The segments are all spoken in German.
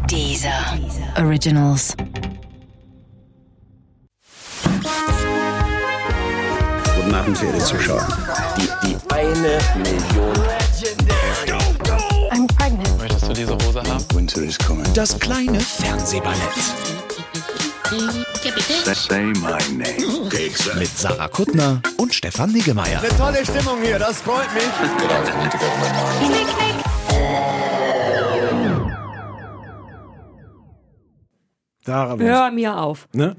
Deezer Originals. Guten Abend, verehrte Zuschauer. Die 1 Million. I'm pregnant. Möchtest du diese Hose haben? Winter is coming. Das kleine Fernsehballett. Say my name. Mit Sarah Kuttner und Stefan Niggemeier. Eine tolle Stimmung hier, das freut mich. Sarah, Hör mir auf. ne?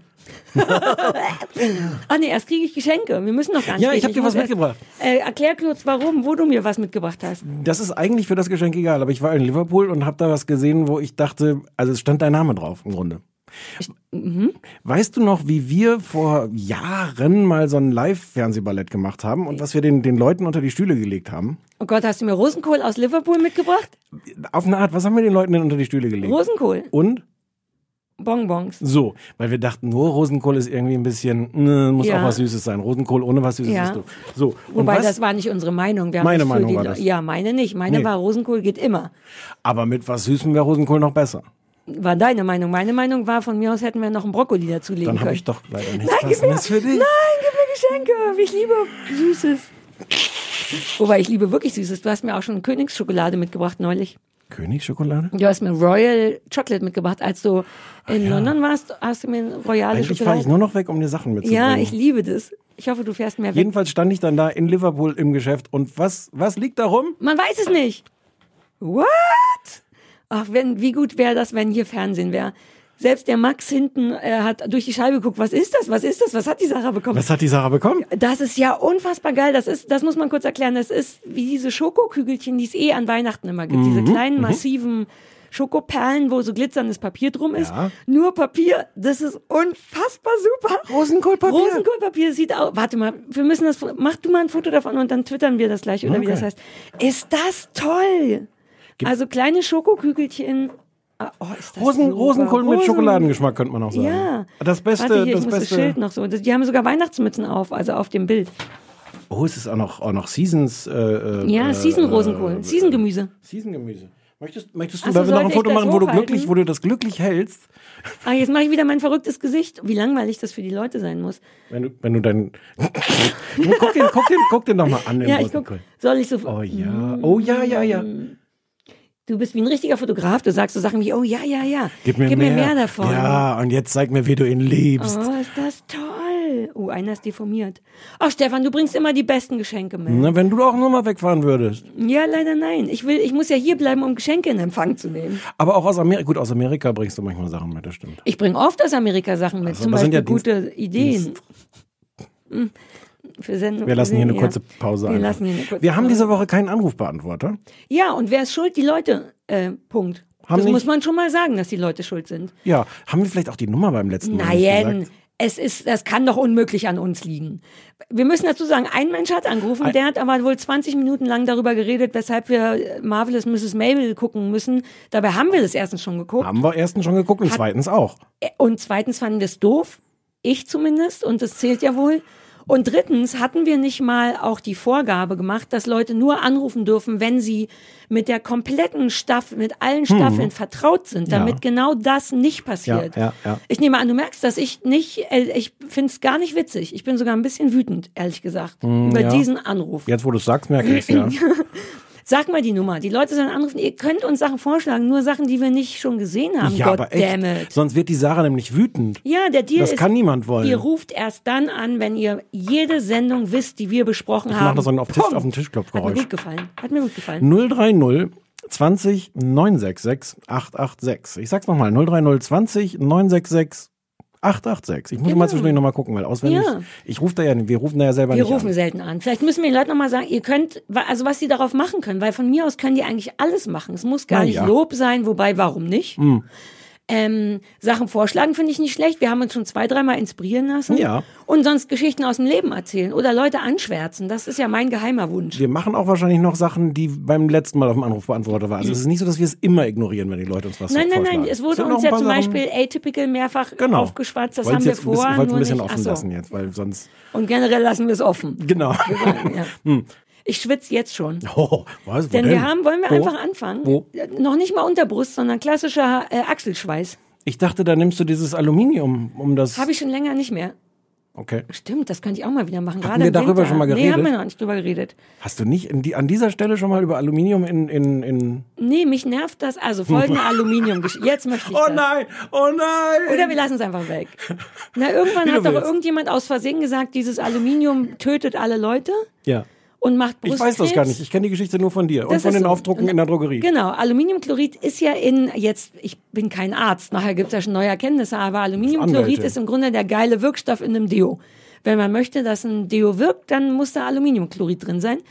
Ah nee, erst kriege ich Geschenke. Wir müssen noch gar nicht Ja, ich reden. habe dir was muss mitgebracht. Erklär kurz, wo du mir was mitgebracht hast. Das ist eigentlich für das Geschenk egal, aber ich war in Liverpool und habe da was gesehen, wo ich dachte, also es stand dein Name drauf im Grunde. Weißt du noch, wie wir vor Jahren mal so ein Live-Fernsehballett gemacht haben und was wir den Leuten unter die Stühle gelegt haben? Oh Gott, hast du mir Rosenkohl aus Liverpool mitgebracht? Auf eine Art, was haben wir den Leuten denn unter die Stühle gelegt? Rosenkohl. Und? Bonbons. So, weil wir dachten, nur Rosenkohl ist irgendwie ein bisschen, muss Ja. auch was Süßes sein. Rosenkohl ohne was Süßes Ja. ist doof. So, und Wobei, was? das war nicht unsere Meinung. Wir haben Meine uns für Meinung die war Le- das. Ja, meine nicht. Meine Nee. war, Rosenkohl geht immer. Aber mit was Süßem wäre Rosenkohl noch besser. War deine Meinung. Meine Meinung war, von mir aus hätten wir noch einen Brokkoli dazulegen Dann habe können. ich doch leider nichts Nein, gib mir, Passendes für dich. nein, gib mir Geschenke. Ich liebe Süßes. Wobei, ich liebe wirklich Süßes. Du hast mir auch schon Königsschokolade mitgebracht neulich. Königsschokolade? Du hast mir Royal Chocolate mitgebracht. Als du in London warst, hast du mir royale Eigentlich fahre Schokolade. ich nur noch weg, um dir Sachen mitzubringen. Ja, ich liebe das. Ich hoffe, du fährst mehr weg. Jedenfalls stand ich dann da in Liverpool im Geschäft und was liegt da rum? Man weiß es nicht. What? Ach, wie gut wäre das, wenn hier Fernsehen wäre. Selbst der Max hinten hat durch die Scheibe geguckt. Was ist das? Was ist das? Was hat die Sarah bekommen? Was hat die Sarah bekommen? Das ist ja unfassbar geil. Das muss man kurz erklären. Das ist wie diese Schokokügelchen, die es an Weihnachten immer gibt. Diese kleinen, massiven Schokoperlen, wo so glitzerndes Papier drum ist. Ja. Nur Papier. Das ist unfassbar super. Rosenkohlpapier. Rosenkohlpapier sieht aus. Warte mal, wir müssen das. Mach du mal ein Foto davon und dann twittern wir das gleich, oder wie Okay. das heißt. Ist das toll? Also kleine Schokokügelchen. Oh, ist das super. Rosenkohl mit Schokoladengeschmack, könnte man auch sagen. Ja. Das Beste, Warte, hier, das ich muss Beste. das Schild noch so. Die haben sogar Weihnachtsmützen auf, also auf dem Bild. Oh, es ist auch noch Seasons. Ja, Season-Rosenkohl, Season-Gemüse. Season-Gemüse. Möchtest du Ach so, mal noch ein sollte Foto ich das machen, hochhalten? wo du das glücklich hältst? Ah, jetzt mache ich wieder mein verrücktes Gesicht. Wie langweilig das für die Leute sein muss. Wenn du dein. guck den doch mal an, den Ja, ich guck. Rosenkohl. Soll ich so. Oh ja. Oh ja. Du bist wie ein richtiger Fotograf. Du sagst so Sachen wie, oh ja. Gib mir mehr davon. Ja, und jetzt zeig mir, wie du ihn liebst. Oh, ist das toll. Oh, einer ist deformiert. Ach, Stefan, du bringst immer die besten Geschenke mit. Na, wenn du auch nur mal wegfahren würdest. Ja, leider nein. Ich muss ja hier bleiben, um Geschenke in Empfang zu nehmen. Aber auch aus Amerika. Gut, aus Amerika bringst du manchmal Sachen mit, das stimmt. Ich bringe oft aus Amerika Sachen mit. Also, Zum das sind Beispiel ja gute Ideen. Für Sendung, Wir lassen hier eine ja. kurze Pause Wir ein. lassen hier eine kurze Wir haben Pause. diese Woche keinen Anrufbeantworter. Ja, und wer ist schuld? Die Leute. Punkt. Haben Das nicht- muss man schon mal sagen, dass die Leute schuld sind. Ja, haben wir vielleicht auch die Nummer beim letzten Mal nicht Nein, gesagt? das kann doch unmöglich an uns liegen. Wir müssen dazu sagen, ein Mensch hat angerufen, der hat aber wohl 20 Minuten lang darüber geredet, weshalb wir Marvelous Mrs. Mabel gucken müssen. Dabei haben wir das erstens schon geguckt. Haben wir erstens schon geguckt und zweitens auch. Und zweitens fanden wir es doof. Ich zumindest. Und das zählt ja wohl. Und drittens hatten wir nicht mal auch die Vorgabe gemacht, dass Leute nur anrufen dürfen, wenn sie mit der kompletten Staffel, mit allen Staffeln vertraut sind, damit Ja. genau das nicht passiert. Ja. Ich nehme an, du merkst, dass ich finde es gar nicht witzig. Ich bin sogar ein bisschen wütend, ehrlich gesagt, über ja. diesen Anruf. Jetzt, wo du es sagst, merke ich es, ja. Sag mal die Nummer. Die Leute sollen anrufen. Ihr könnt uns Sachen vorschlagen, nur Sachen, die wir nicht schon gesehen haben. Ja, aber echt. Goddammit. Sonst wird die Sarah nämlich wütend. Ja, der Deal Das ist, kann niemand wollen. ihr ruft erst dann an, wenn ihr jede Sendung wisst, die wir besprochen Ich haben. mache das so auf Pum! den Tischklopfgeräusch. Hat mir gut gefallen. 030 20 966 886. Ich sag's nochmal. 030 20 966 886. Ich muss mal zwischendurch nochmal gucken, weil auswendig. Ja. Wir rufen da ja selber Wir nicht rufen an. selten an. Vielleicht müssen wir den Leuten nochmal sagen, ihr könnt, also was sie darauf machen können, weil von mir aus können die eigentlich alles machen. Es muss gar Na nicht ja. Lob sein, wobei, warum nicht? Sachen vorschlagen finde ich nicht schlecht. Wir haben uns schon 2-3 Mal inspirieren lassen. Ja. Und sonst Geschichten aus dem Leben erzählen oder Leute anschwärzen. Das ist ja mein geheimer Wunsch. Wir machen auch wahrscheinlich noch Sachen, die beim letzten Mal auf dem Anrufbeantworter waren. Also es ist nicht so, dass wir es immer ignorieren, wenn die Leute uns was Nein, vorschlagen. es wurde sind noch uns ein ja paar zum Sachen- Beispiel Atypical mehrfach Genau. aufgeschwatzt. Das Wollt's haben wir jetzt ein bisschen- vor, wollt's nur ein bisschen nicht. offen Ach so. lassen jetzt, weil sonst... Und generell lassen wir es offen. Genau. Ja. Ich schwitze jetzt schon. Oh, was? Wo Denn denn? wollen wir Wo? einfach anfangen? Wo? Noch nicht mal Unterbrust, sondern klassischer Achselschweiß. Ich dachte, da nimmst du dieses Aluminium, um das... Habe ich schon länger nicht mehr. Okay. Stimmt, das könnte ich auch mal wieder machen. Hatten wir darüber schon mal Nee, geredet? haben wir noch nicht drüber geredet. Hast du nicht an dieser Stelle schon mal über Aluminium in... Nee, mich nervt das. Also folgende Aluminium. Jetzt möchte ich Oh das. nein! Oh nein! Oder wir lassen es einfach weg. Na, irgendwann Wie du hat doch willst. irgendjemand aus Versehen gesagt, dieses Aluminium tötet alle Leute Ja. und macht Ich Brustkrebs. weiß das gar nicht. Ich kenne die Geschichte nur von dir und Das von ist den so. Aufdrucken in der Drogerie. Genau, Aluminiumchlorid ist ja ich bin kein Arzt, nachher gibt es ja schon neue Erkenntnisse, aber Aluminiumchlorid Anwälte. ist im Grunde der geile Wirkstoff in einem Deo. Wenn man möchte, dass ein Deo wirkt, dann muss da Aluminiumchlorid drin sein.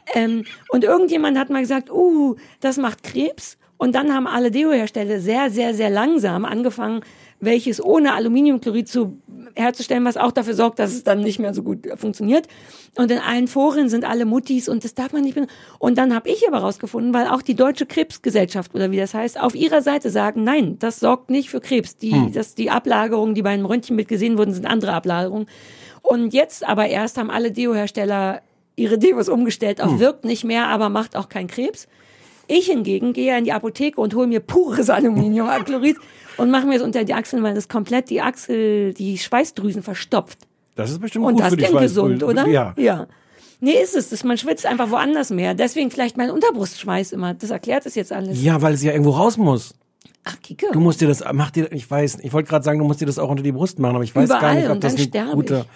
Und irgendjemand hat mal gesagt, das macht Krebs. Und dann haben alle Deo-Hersteller sehr, sehr, sehr langsam angefangen, welches ohne Aluminiumchlorid herzustellen, was auch dafür sorgt, dass es dann nicht mehr so gut funktioniert. Und in allen Foren sind alle Muttis und das darf man nicht benutzen. Und dann habe ich aber rausgefunden, weil auch die Deutsche Krebsgesellschaft oder wie das heißt, auf ihrer Seite sagen, nein, das sorgt nicht für Krebs. Die Ablagerungen, die bei einem Röntgenbild gesehen wurden, sind andere Ablagerungen. Und jetzt aber erst haben alle Deo-Hersteller ihre Deos umgestellt auf wirkt nicht mehr, aber macht auch keinen Krebs. Ich hingegen gehe in die Apotheke und hole mir pures Aluminiumchlorid und mache mir das unter die Achseln, weil das komplett die Schweißdrüsen verstopft. Das ist bestimmt Und gut das für die klingt Schweißdrüsen. gesund, oder? Ja. Nee, ist es. Man schwitzt einfach woanders mehr. Deswegen vielleicht mein Unterbrustschweiß immer. Das erklärt es jetzt alles. Ja, weil es ja irgendwo raus muss. Ach, Kike. Du musst dir das, ich wollte gerade sagen, du musst dir das auch unter die Brust machen, aber ich weiß gar Überall, nicht, ob und das dann ein sterbe guter...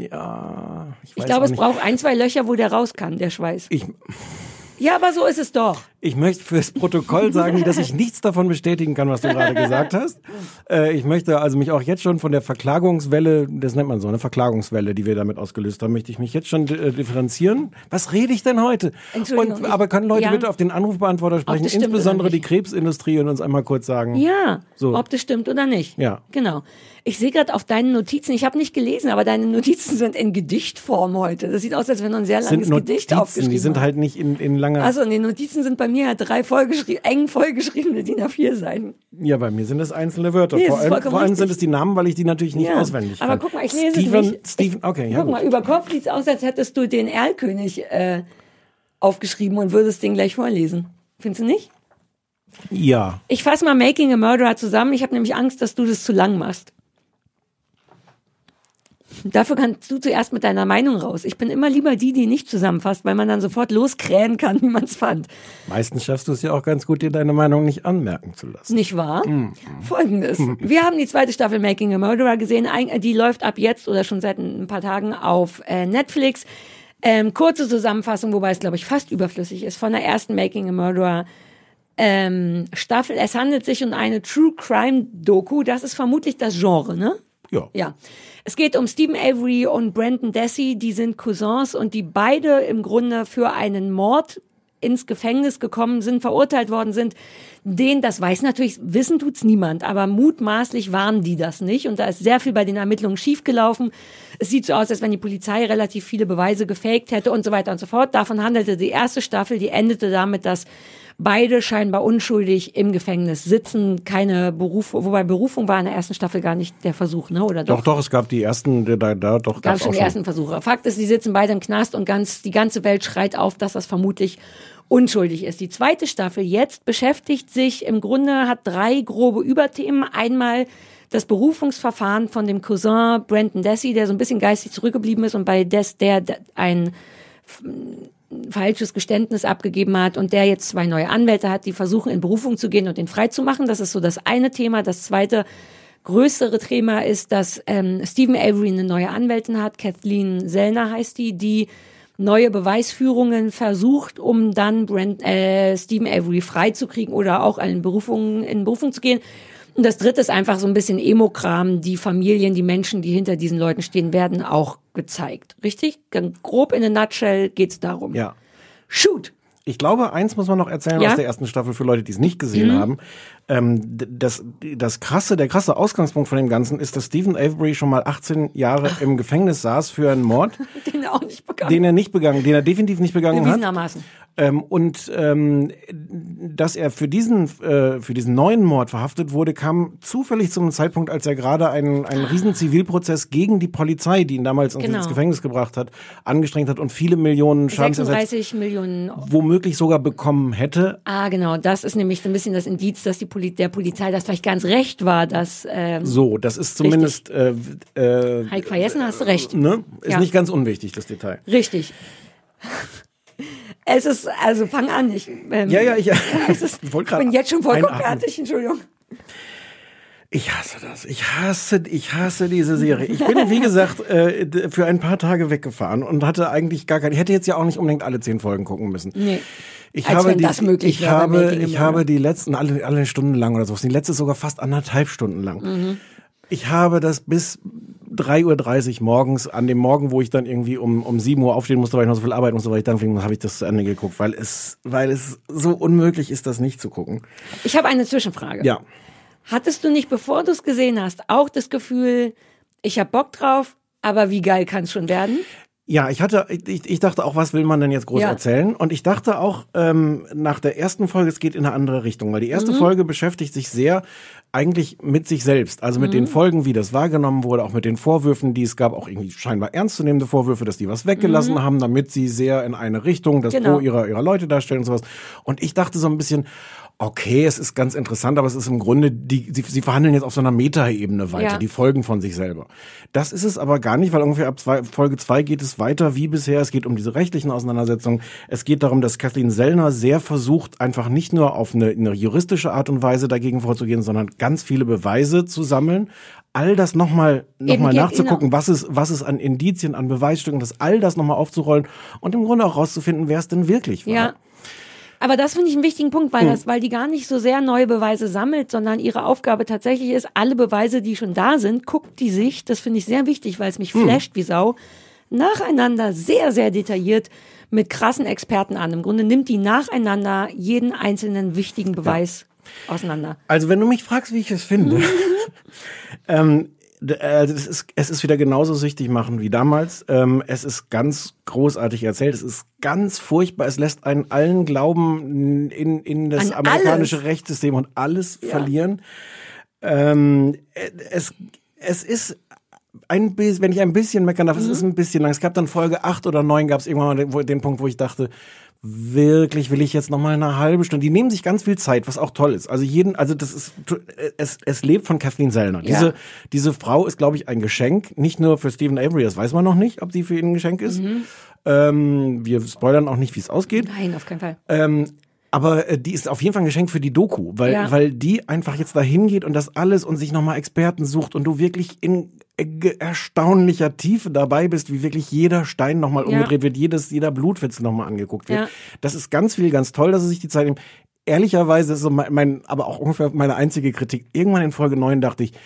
Ja, Ich glaube, es braucht 1, 2 Löcher, wo der raus kann, der Schweiß. Ja, aber so ist es doch. Ich möchte fürs Protokoll sagen, dass ich nichts davon bestätigen kann, was du gerade gesagt hast. Ich möchte also mich auch jetzt schon von der Verklagungswelle, das nennt man so, eine Verklagungswelle, die wir damit ausgelöst haben, möchte ich mich jetzt schon differenzieren. Was rede ich denn heute? Entschuldigung, Aber können Leute ja. bitte auf den Anrufbeantworter sprechen, das stimmt insbesondere oder die nicht? Krebsindustrie und uns einmal kurz sagen. Ja, So. ob das stimmt oder nicht. Ja. Genau. Ich sehe gerade auf deinen Notizen, ich habe nicht gelesen, aber deine Notizen sind in Gedichtform heute. Das sieht aus, als wenn du ein sehr langes Sind Gedicht Notizen, aufgeschrieben die sind hast. halt nicht in langer... Also, die Notizen sind bei mir 3 eng vollgeschriebene DIN A4 Seiten. Ja, bei mir sind es einzelne Wörter. Nee, das vor ist allem, vollkommen vor allem sind richtig. es die Namen, weil ich die natürlich nicht Ja, auswendig kann. aber guck mal, ich lese Steven, es nicht. Steven, okay, ja Guck gut. mal, über Kopf sieht es aus, als hättest du den Erlkönig aufgeschrieben und würdest den gleich vorlesen. Findest du nicht? Ja. Ich fasse mal Making a Murderer zusammen. Ich habe nämlich Angst, dass du das zu lang machst. Dafür kannst du zuerst mit deiner Meinung raus. Ich bin immer lieber die nicht zusammenfasst, weil man dann sofort loskrähen kann, wie man es fand. Meistens schaffst du es ja auch ganz gut, dir deine Meinung nicht anmerken zu lassen. Nicht wahr? Folgendes. Wir haben die 2. Staffel Making a Murderer gesehen. Die läuft ab jetzt oder schon seit ein paar Tagen auf Netflix. Kurze Zusammenfassung, wobei es, glaube ich, fast überflüssig ist, von der ersten Making a Murderer Staffel. Es handelt sich um eine True Crime Doku. Das ist vermutlich das Genre, ne? Ja. Ja. Es geht um Stephen Avery und Brendan Dassey, die sind Cousins und die beide im Grunde für einen Mord ins Gefängnis gekommen sind, verurteilt worden sind. Das weiß natürlich, wissen tut's niemand, aber mutmaßlich waren die das nicht und da ist sehr viel bei den Ermittlungen schiefgelaufen. Es sieht so aus, als wenn die Polizei relativ viele Beweise gefaked hätte und so weiter und so fort. Davon handelte die erste Staffel, die endete damit, dass beide scheinbar unschuldig im Gefängnis sitzen, keine Berufung, wobei Berufung war in der ersten Staffel gar nicht der Versuch, ne? Oder doch? Doch, es gab die ersten, Gab schon die ersten Versuche. Fakt ist, die sitzen beide im Knast und die ganze Welt schreit auf, dass das vermutlich unschuldig ist. Die 2. Staffel jetzt beschäftigt sich im Grunde, hat 3 grobe Überthemen. Einmal das Berufungsverfahren von dem Cousin Brendan Dassey, der so ein bisschen geistig zurückgeblieben ist und bei der ein falsches Geständnis abgegeben hat und der jetzt 2 neue Anwälte hat, die versuchen in Berufung zu gehen und den freizumachen. Das ist so das eine Thema. Das zweite größere Thema ist, dass Stephen Avery eine neue Anwältin hat, Kathleen Sellner heißt die neue Beweisführungen versucht, um dann Stephen Avery freizukriegen oder auch in Berufung zu gehen. Und das dritte ist einfach so ein bisschen Emo-Kram. Die Familien, die Menschen, die hinter diesen Leuten stehen, werden auch gezeigt. Richtig? Ganz grob in a nutshell geht's darum. Ja. Shoot! Ich glaube, eins muss man noch erzählen Ja? aus der ersten Staffel für Leute, die es nicht gesehen haben. der krasse Ausgangspunkt von dem Ganzen ist, dass Stephen Avery schon mal 18 Jahre im Gefängnis saß für einen Mord, Den er auch nicht begangen. den er definitiv nicht begangen hat. Bewiesenermaßen. Dass er für diesen neuen Mord verhaftet wurde, kam zufällig zum Zeitpunkt, als er gerade einen riesen Zivilprozess gegen die Polizei, die ihn damals ins Gefängnis gebracht hat, angestrengt hat und viele Millionen Schadensersatz 36 Millionen womöglich sogar bekommen hätte. Ah, genau. Das ist nämlich so ein bisschen das Indiz, dass der Polizei das vielleicht ganz recht war, dass Das ist zumindest Heik Verjessen, hast du recht. Ne? Ist Ja. nicht ganz unwichtig, das Detail. Richtig. Es ist, also fang an. Ich bin jetzt schon vollkommen fertig, Entschuldigung. Ich hasse das. Ich hasse diese Serie. Ich bin, wie gesagt, für ein paar Tage weggefahren und hatte eigentlich ich hätte jetzt ja auch nicht unbedingt alle 10 Folgen gucken müssen. Nee. Ich habe die wäre. letzten, alle Stunden lang oder so. Die letzte ist sogar fast 1,5 Stunden lang. Mhm. Ich habe das bis 3:30 Uhr morgens, an dem Morgen, wo ich dann irgendwie um 7 Uhr aufstehen musste, weil ich noch so viel arbeiten musste, weil ich dann fliegen musste, habe ich das zu Ende geguckt, weil es so unmöglich ist, das nicht zu gucken. Ich habe eine Zwischenfrage. Ja. Hattest du nicht, bevor du es gesehen hast, auch das Gefühl, ich habe Bock drauf, aber wie geil kann es schon werden? Ja, ich dachte auch, was will man denn jetzt groß erzählen? Und ich dachte auch, nach der ersten Folge, es geht in eine andere Richtung, weil die erste Folge beschäftigt sich sehr eigentlich mit sich selbst, also mit den Folgen, wie das wahrgenommen wurde, auch mit den Vorwürfen, die es gab, auch irgendwie scheinbar ernstzunehmende Vorwürfe, dass die was weggelassen haben, damit sie sehr in eine Richtung das Pro ihrer Leute darstellen und sowas. Und ich dachte so ein bisschen, okay, es ist ganz interessant, aber es ist im Grunde, sie verhandeln jetzt auf so einer Meta-Ebene weiter, die Folgen von sich selber. Das ist es aber gar nicht, weil ungefähr ab Folge 2 geht es weiter wie bisher. Es geht um diese rechtlichen Auseinandersetzungen. Es geht darum, dass Kathleen Sellner sehr versucht, einfach nicht nur auf eine juristische Art und Weise dagegen vorzugehen, sondern ganz viele Beweise zu sammeln. All das nochmal nachzugucken, was es an Indizien, an Beweisstücken, all das nochmal aufzurollen und im Grunde auch rauszufinden, wer es denn wirklich war. Ja. Aber das finde ich einen wichtigen Punkt, weil die gar nicht so sehr neue Beweise sammelt, sondern ihre Aufgabe tatsächlich ist, alle Beweise, die schon da sind, guckt die sich, das finde ich sehr wichtig, weil es mich flasht wie Sau, nacheinander sehr, sehr detailliert mit krassen Experten an. Im Grunde nimmt die nacheinander jeden einzelnen wichtigen Beweis auseinander. Also wenn du mich fragst, wie ich es finde, es ist wieder genauso süchtig machen wie damals. Es ist ganz großartig erzählt. Es ist ganz furchtbar. Es lässt einen allen Glauben in das amerikanische Rechtssystem und alles verlieren. Es ist wenn ich ein bisschen meckern darf, es ist ein bisschen lang. Es gab dann Folge 8 oder 9, gab es irgendwann mal den Punkt, wo ich dachte, wirklich will ich jetzt noch mal eine halbe Stunde. Die nehmen sich ganz viel Zeit, was auch toll ist. Also es lebt von Kathleen Sellner. Ja. Diese Frau ist, glaube ich, ein Geschenk. Nicht nur für Stephen Avery, das weiß man noch nicht, ob sie für ihn ein Geschenk ist. Wir spoilern auch nicht, wie es ausgeht. Nein, auf keinen Fall. Aber die ist auf jeden Fall ein Geschenk für die Doku, weil die einfach jetzt dahin geht und das alles und sich nochmal Experten sucht und du wirklich in erstaunlicher Tiefe dabei bist, wie wirklich jeder Stein nochmal umgedreht wird, jeder Blutwitzel nochmal angeguckt wird. Ja. Das ist ganz viel, ganz toll, dass sie sich die Zeit nehmen. Ehrlicherweise ist so aber auch ungefähr meine einzige Kritik. Irgendwann in Folge 9 dachte ich,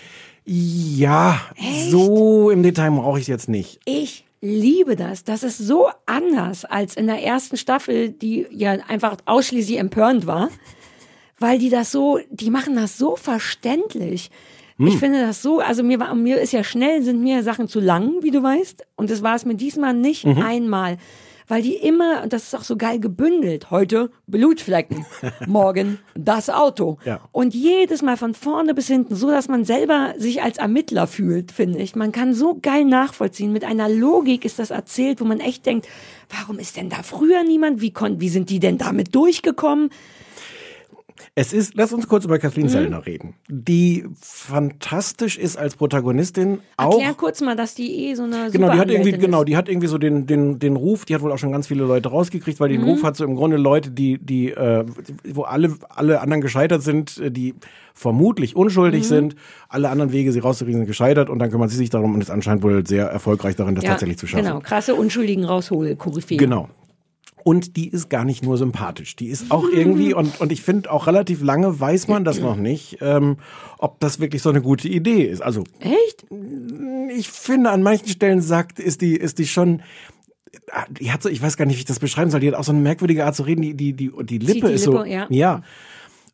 so im Detail brauche ich es jetzt nicht. Ich liebe das. Das ist so anders als in der ersten Staffel, die ja einfach ausschließlich empörend war, weil die machen das so verständlich. Ich finde das so, also mir ist ja sind mir Sachen zu lang, wie du weißt, und das war es mir diesmal nicht einmal, weil die immer, und das ist auch so geil gebündelt, heute Blutflecken, morgen das Auto. Ja. Und jedes Mal von vorne bis hinten, so dass man selber sich als Ermittler fühlt, finde ich. Man kann so geil nachvollziehen. Mit einer Logik ist das erzählt, wo man echt denkt, warum ist denn da früher niemand? Wie sind die denn damit durchgekommen? Lass uns kurz über Kathleen Sellner reden, die fantastisch ist als Protagonistin. Erklär kurz mal, dass die so eine die hat irgendwie so den Ruf, die hat wohl auch schon ganz viele Leute rausgekriegt, weil den Ruf hat so im Grunde Leute, wo alle anderen gescheitert sind, die vermutlich unschuldig sind, alle anderen Wege, sie rauszukriegen, sind gescheitert und dann kümmert sie sich darum und ist anscheinend wohl sehr erfolgreich darin, das tatsächlich zu schaffen. Genau, krasse Unschuldigen Koryphäe. Genau. Und die ist gar nicht nur sympathisch, die ist auch irgendwie, und ich finde auch relativ lange weiß man das noch nicht, ob das wirklich so eine gute Idee ist. Also echt? Ich finde, an manchen Stellen ist die schon, die hat so, ich weiß gar nicht, wie ich das beschreiben soll, die hat auch so eine merkwürdige Art zu reden, die Lippe ist so, ja.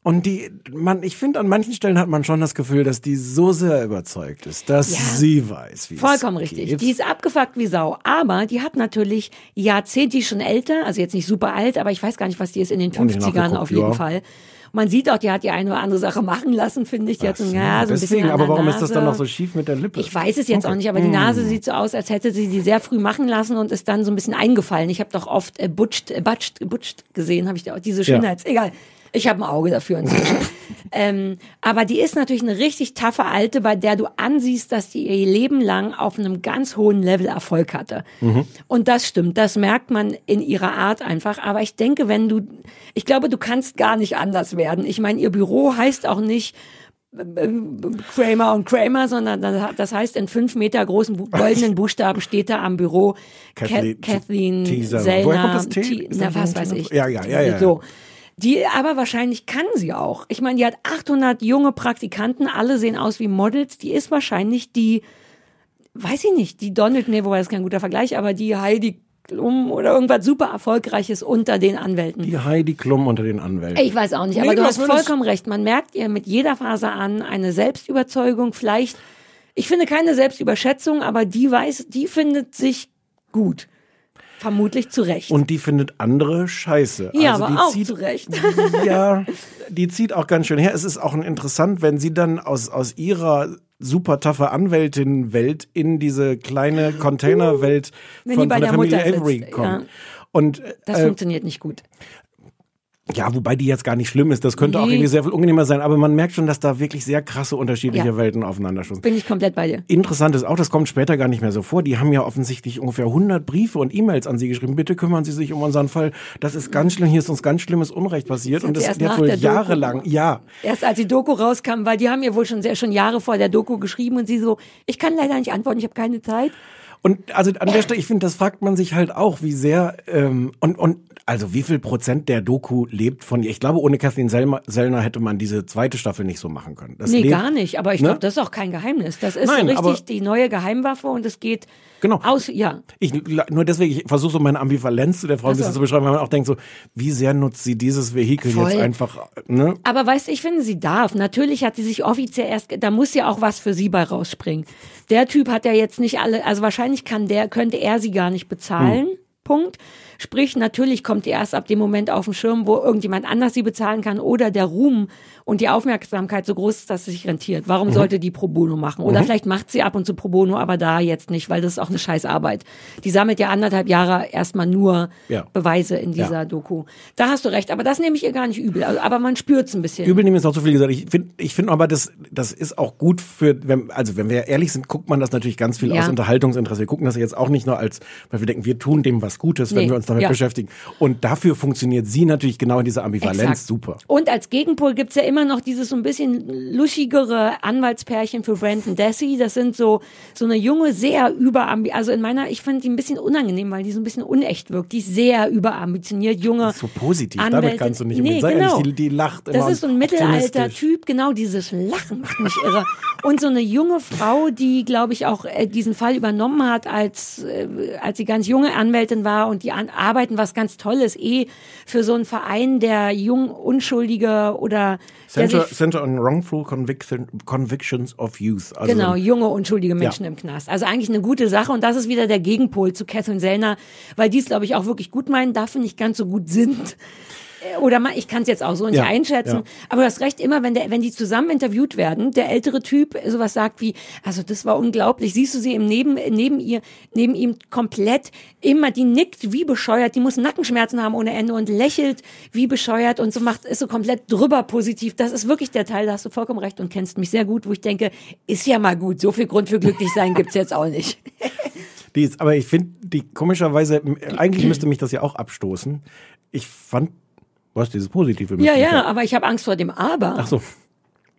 Und ich finde, an manchen Stellen hat man schon das Gefühl, dass die so sehr überzeugt ist, dass sie weiß, wie es geht. Vollkommen richtig. Die ist abgefuckt wie Sau. Aber die hat natürlich Jahrzehnte, die ist schon älter, also jetzt nicht super alt, aber ich weiß gar nicht, was die ist, in den 50ern auf jeden Fall. Man sieht auch, die hat die eine oder andere Sache machen lassen, finde ich. Die hat so ein bisschen aber warum Nase. ist das dann noch so schief mit der Lippe? Ich weiß es jetzt auch nicht, aber die Nase sieht so aus, als hätte sie die sehr früh machen lassen und ist dann so ein bisschen eingefallen. Ich habe doch oft Butcht gesehen, habe ich da auch diese Schönheits... Egal. Ich habe ein Auge dafür inzwischen. Aber die ist natürlich eine richtig taffe Alte, bei der du ansiehst, dass die ihr Leben lang auf einem ganz hohen Level Erfolg hatte. Und das stimmt, das merkt man in ihrer Art einfach. Aber ich denke, ich glaube, du kannst gar nicht anders werden. Ich meine, ihr Büro heißt auch nicht Kramer und Kramer, sondern das heißt, in 5 Meter großen goldenen Buchstaben steht da am Büro Kathleen Sellner. Woher kommt das T? Was weiß ich. Ja. So. Aber wahrscheinlich kann sie auch. Ich meine, die hat 800 junge Praktikanten, alle sehen aus wie Models. Die ist wahrscheinlich die Donald, wobei das ist kein guter Vergleich, aber die Heidi Klum oder irgendwas super Erfolgreiches unter den Anwälten. Die Heidi Klum unter den Anwälten. Ich weiß auch nicht, aber du hast vollkommen recht. Man merkt ihr mit jeder Phase an eine Selbstüberzeugung. Vielleicht, ich finde keine Selbstüberschätzung, aber die findet sich gut. Vermutlich zu Recht. Und die findet andere scheiße. Ja, also aber auch zu Recht. Ja, die zieht auch ganz schön her. Es ist auch interessant, wenn sie dann aus ihrer super taffe Anwältin-Welt in diese kleine Container-Welt von der Familie Avery kommt. Ja. Und das funktioniert nicht gut. Ja, wobei die jetzt gar nicht schlimm ist. Das könnte auch irgendwie sehr viel unangenehmer sein. Aber man merkt schon, dass da wirklich sehr krasse unterschiedliche Welten aufeinander stoßen. Bin ich komplett bei dir. Interessant ist auch, das kommt später gar nicht mehr so vor. Die haben ja offensichtlich ungefähr 100 Briefe und E-Mails an sie geschrieben. Bitte kümmern Sie sich um unseren Fall. Das ist ganz schlimm. Hier ist uns ganz schlimmes Unrecht passiert. Und das hat wohl jahrelang, Erst als die Doku rauskam, weil die haben ja wohl schon Jahre vor der Doku geschrieben und sie so, ich kann leider nicht antworten, ich habe keine Zeit. Und also an der Stelle, ich finde, das fragt man sich halt auch, wie sehr also wie viel Prozent der Doku lebt von ihr. Ich glaube, ohne Kathleen Sellner hätte man diese zweite Staffel nicht so machen können. Gar nicht. Aber ich glaube, das ist auch kein Geheimnis. Das ist so richtig die neue Geheimwaffe und es geht aus, ja. Nur deswegen, ich versuche so meine Ambivalenz zu der Frau ein bisschen zu beschreiben, weil man auch denkt so, wie sehr nutzt sie dieses Vehikel jetzt einfach, ne? Aber weißt du, ich finde, sie darf. Natürlich hat sie sich offiziell da muss ja auch was für sie bei rausspringen. Der Typ hat ja jetzt nicht also wahrscheinlich könnte er sie gar nicht bezahlen. Punkt. Sprich, natürlich kommt die erst ab dem Moment auf den Schirm, wo irgendjemand anders sie bezahlen kann oder der Ruhm und die Aufmerksamkeit so groß ist, dass es sich rentiert. Warum sollte die Pro Bono machen? Oder vielleicht macht sie ab und zu Pro Bono, aber da jetzt nicht, weil das ist auch eine Scheißarbeit. Die sammelt ja 1,5 Jahre erstmal nur Beweise in dieser Doku. Da hast du recht, aber das nehme ich ihr gar nicht übel. Aber man spürt es ein bisschen. Übel nehmen ist auch zu viel gesagt. Ich finde aber, das ist auch gut wenn wir ehrlich sind, guckt man das natürlich ganz viel aus Unterhaltungsinteresse. Wir gucken das jetzt auch nicht nur weil wir denken, wir tun dem was Gutes, wenn wir uns damit beschäftigen. Und dafür funktioniert sie natürlich genau in dieser Ambivalenz super. Und als Gegenpol gibt's ja immer noch dieses so ein bisschen luschigere Anwaltspärchen für Brandon Dassey. Das sind so eine junge, sehr ich finde die ein bisschen unangenehm, weil die so ein bisschen unecht wirkt. Die ist sehr überambitioniert, junge so positiv, Anwältin. Damit kannst du nicht umgehen. Sei ehrlich, die lacht immer. Das ist so ein Mittelalter-Typ, genau, dieses Lachen macht mich irre. Und so eine junge Frau, die, glaube ich, auch diesen Fall übernommen hat, als sie ganz junge Anwältin war und die arbeiten was ganz Tolles für so einen Verein, der Unschuldige oder Center on Wrongful Convictions of Youth. Also genau, junge, unschuldige Menschen im Knast. Also eigentlich eine gute Sache und das ist wieder der Gegenpol zu Kathleen Sellner, weil die es, glaube ich, auch wirklich gut meinen, dafür nicht ganz so gut sind. Oder ich kann es jetzt auch so nicht einschätzen, aber du hast recht, immer wenn die zusammen interviewt werden, der ältere Typ sowas sagt wie, also das war unglaublich, siehst du sie neben ihm komplett immer, die nickt wie bescheuert, die muss Nackenschmerzen haben ohne Ende und lächelt wie bescheuert und ist so komplett drüber positiv. Das ist wirklich der Teil, da hast du vollkommen recht und kennst mich sehr gut, wo ich denke, ist ja mal gut, so viel Grund für glücklich sein gibt's jetzt auch nicht. Aber ich finde, komischerweise, eigentlich müsste mich das ja auch abstoßen. Ich fand, was dieses Positive? Ja, aber ich habe Angst vor dem Aber. Ach so.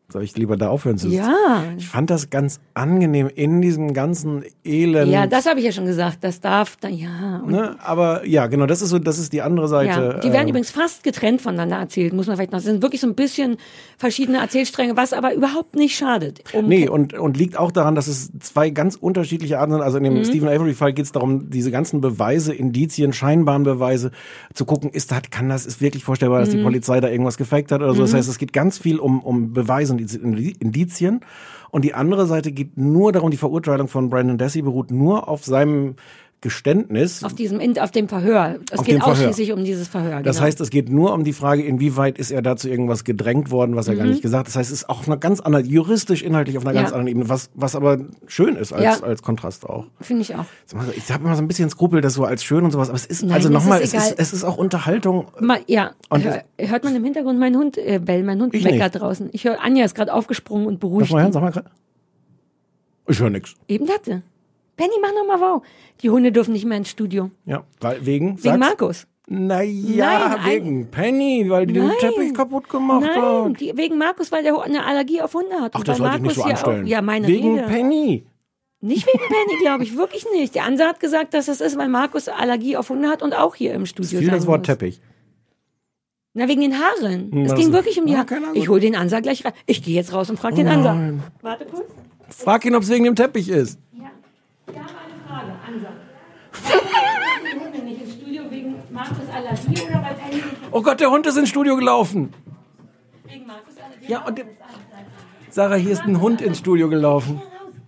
Soll ich lieber da aufhören zu Ja. Ich fand das ganz angenehm in diesem ganzen Elend. Ja, das habe ich ja schon gesagt. Das darf dann, ja. Und Ne? Aber ja, genau, das ist die andere Seite. ja, die werden übrigens fast getrennt voneinander erzählt, muss man vielleicht noch. Das sind wirklich so ein bisschen verschiedene Erzählstränge, was aber überhaupt nicht schadet. Nee, und liegt auch daran, dass es zwei ganz unterschiedliche Arten sind. Also in dem Stephen Avery-Fall geht es darum, diese ganzen Beweise, Indizien, scheinbaren Beweise zu gucken, ist wirklich vorstellbar, dass die Polizei da irgendwas gefaked hat oder so. Das heißt, es geht ganz viel um Beweise und Indizien. Und die andere Seite geht nur darum, die Verurteilung von Brendan Dassey beruht nur auf seinem Geständnis. Auf dem Verhör. Es Auf geht dem Verhör. ausschließlich um dieses Verhör. Das genau. heißt, es geht nur um die Frage, inwieweit ist er dazu irgendwas gedrängt worden, was er gar nicht gesagt hat. Das heißt, es ist auch auf einer ganz anderen, juristisch, inhaltlich auf einer ganz anderen Ebene, was aber schön ist als Kontrast auch. Finde ich auch. Ich habe immer so ein bisschen Skrupel, das so als schön und sowas, aber es ist, Nein, also nochmal, es ist es ist auch Unterhaltung. Ja, Und hört man im Hintergrund meinen Hund bellen, mein Hund Ich meckert nicht. draußen. Ich höre, Anja ist gerade aufgesprungen und beruhigt ihn. Sag mal gerade. Ich höre nix. Eben hatte. Penny, mach noch mal wow. Die Hunde dürfen nicht mehr ins Studio. Ja, wegen Markus. Naja, Nein, wegen Penny, weil die den Teppich kaputt gemacht Nein, hat. wegen Markus, weil der eine Allergie auf Hunde hat. Ach, Und das weil sollte ich nicht so Markus anstellen. Ja, meine wegen Rede. Penny. Nicht wegen Penny, glaube ich, wirklich nicht. Der Ansa hat gesagt, dass das ist, weil Markus Allergie auf Hunde hat und auch hier im Studio Viel sein das Wort muss. Teppich. Na, wegen den Haaren. Es das ging ist- wirklich um die Ja, Haare. keine Ahnung. Ich hole den Ansa gleich rein. Ich gehe jetzt raus und frage den Ansa. Nein. Warte kurz. Frag ihn, ob es wegen dem Teppich ist. Ja, ich habe eine Frage, Ansa. Warum die Hunde nicht ins Studio wegen Markus Allergie oder weil Penny nicht Oh Gott, der Hund ist ins Studio gelaufen. wegen Markus Allergie? Ja, und Sarah, hier ist ein Hund ins Studio gelaufen.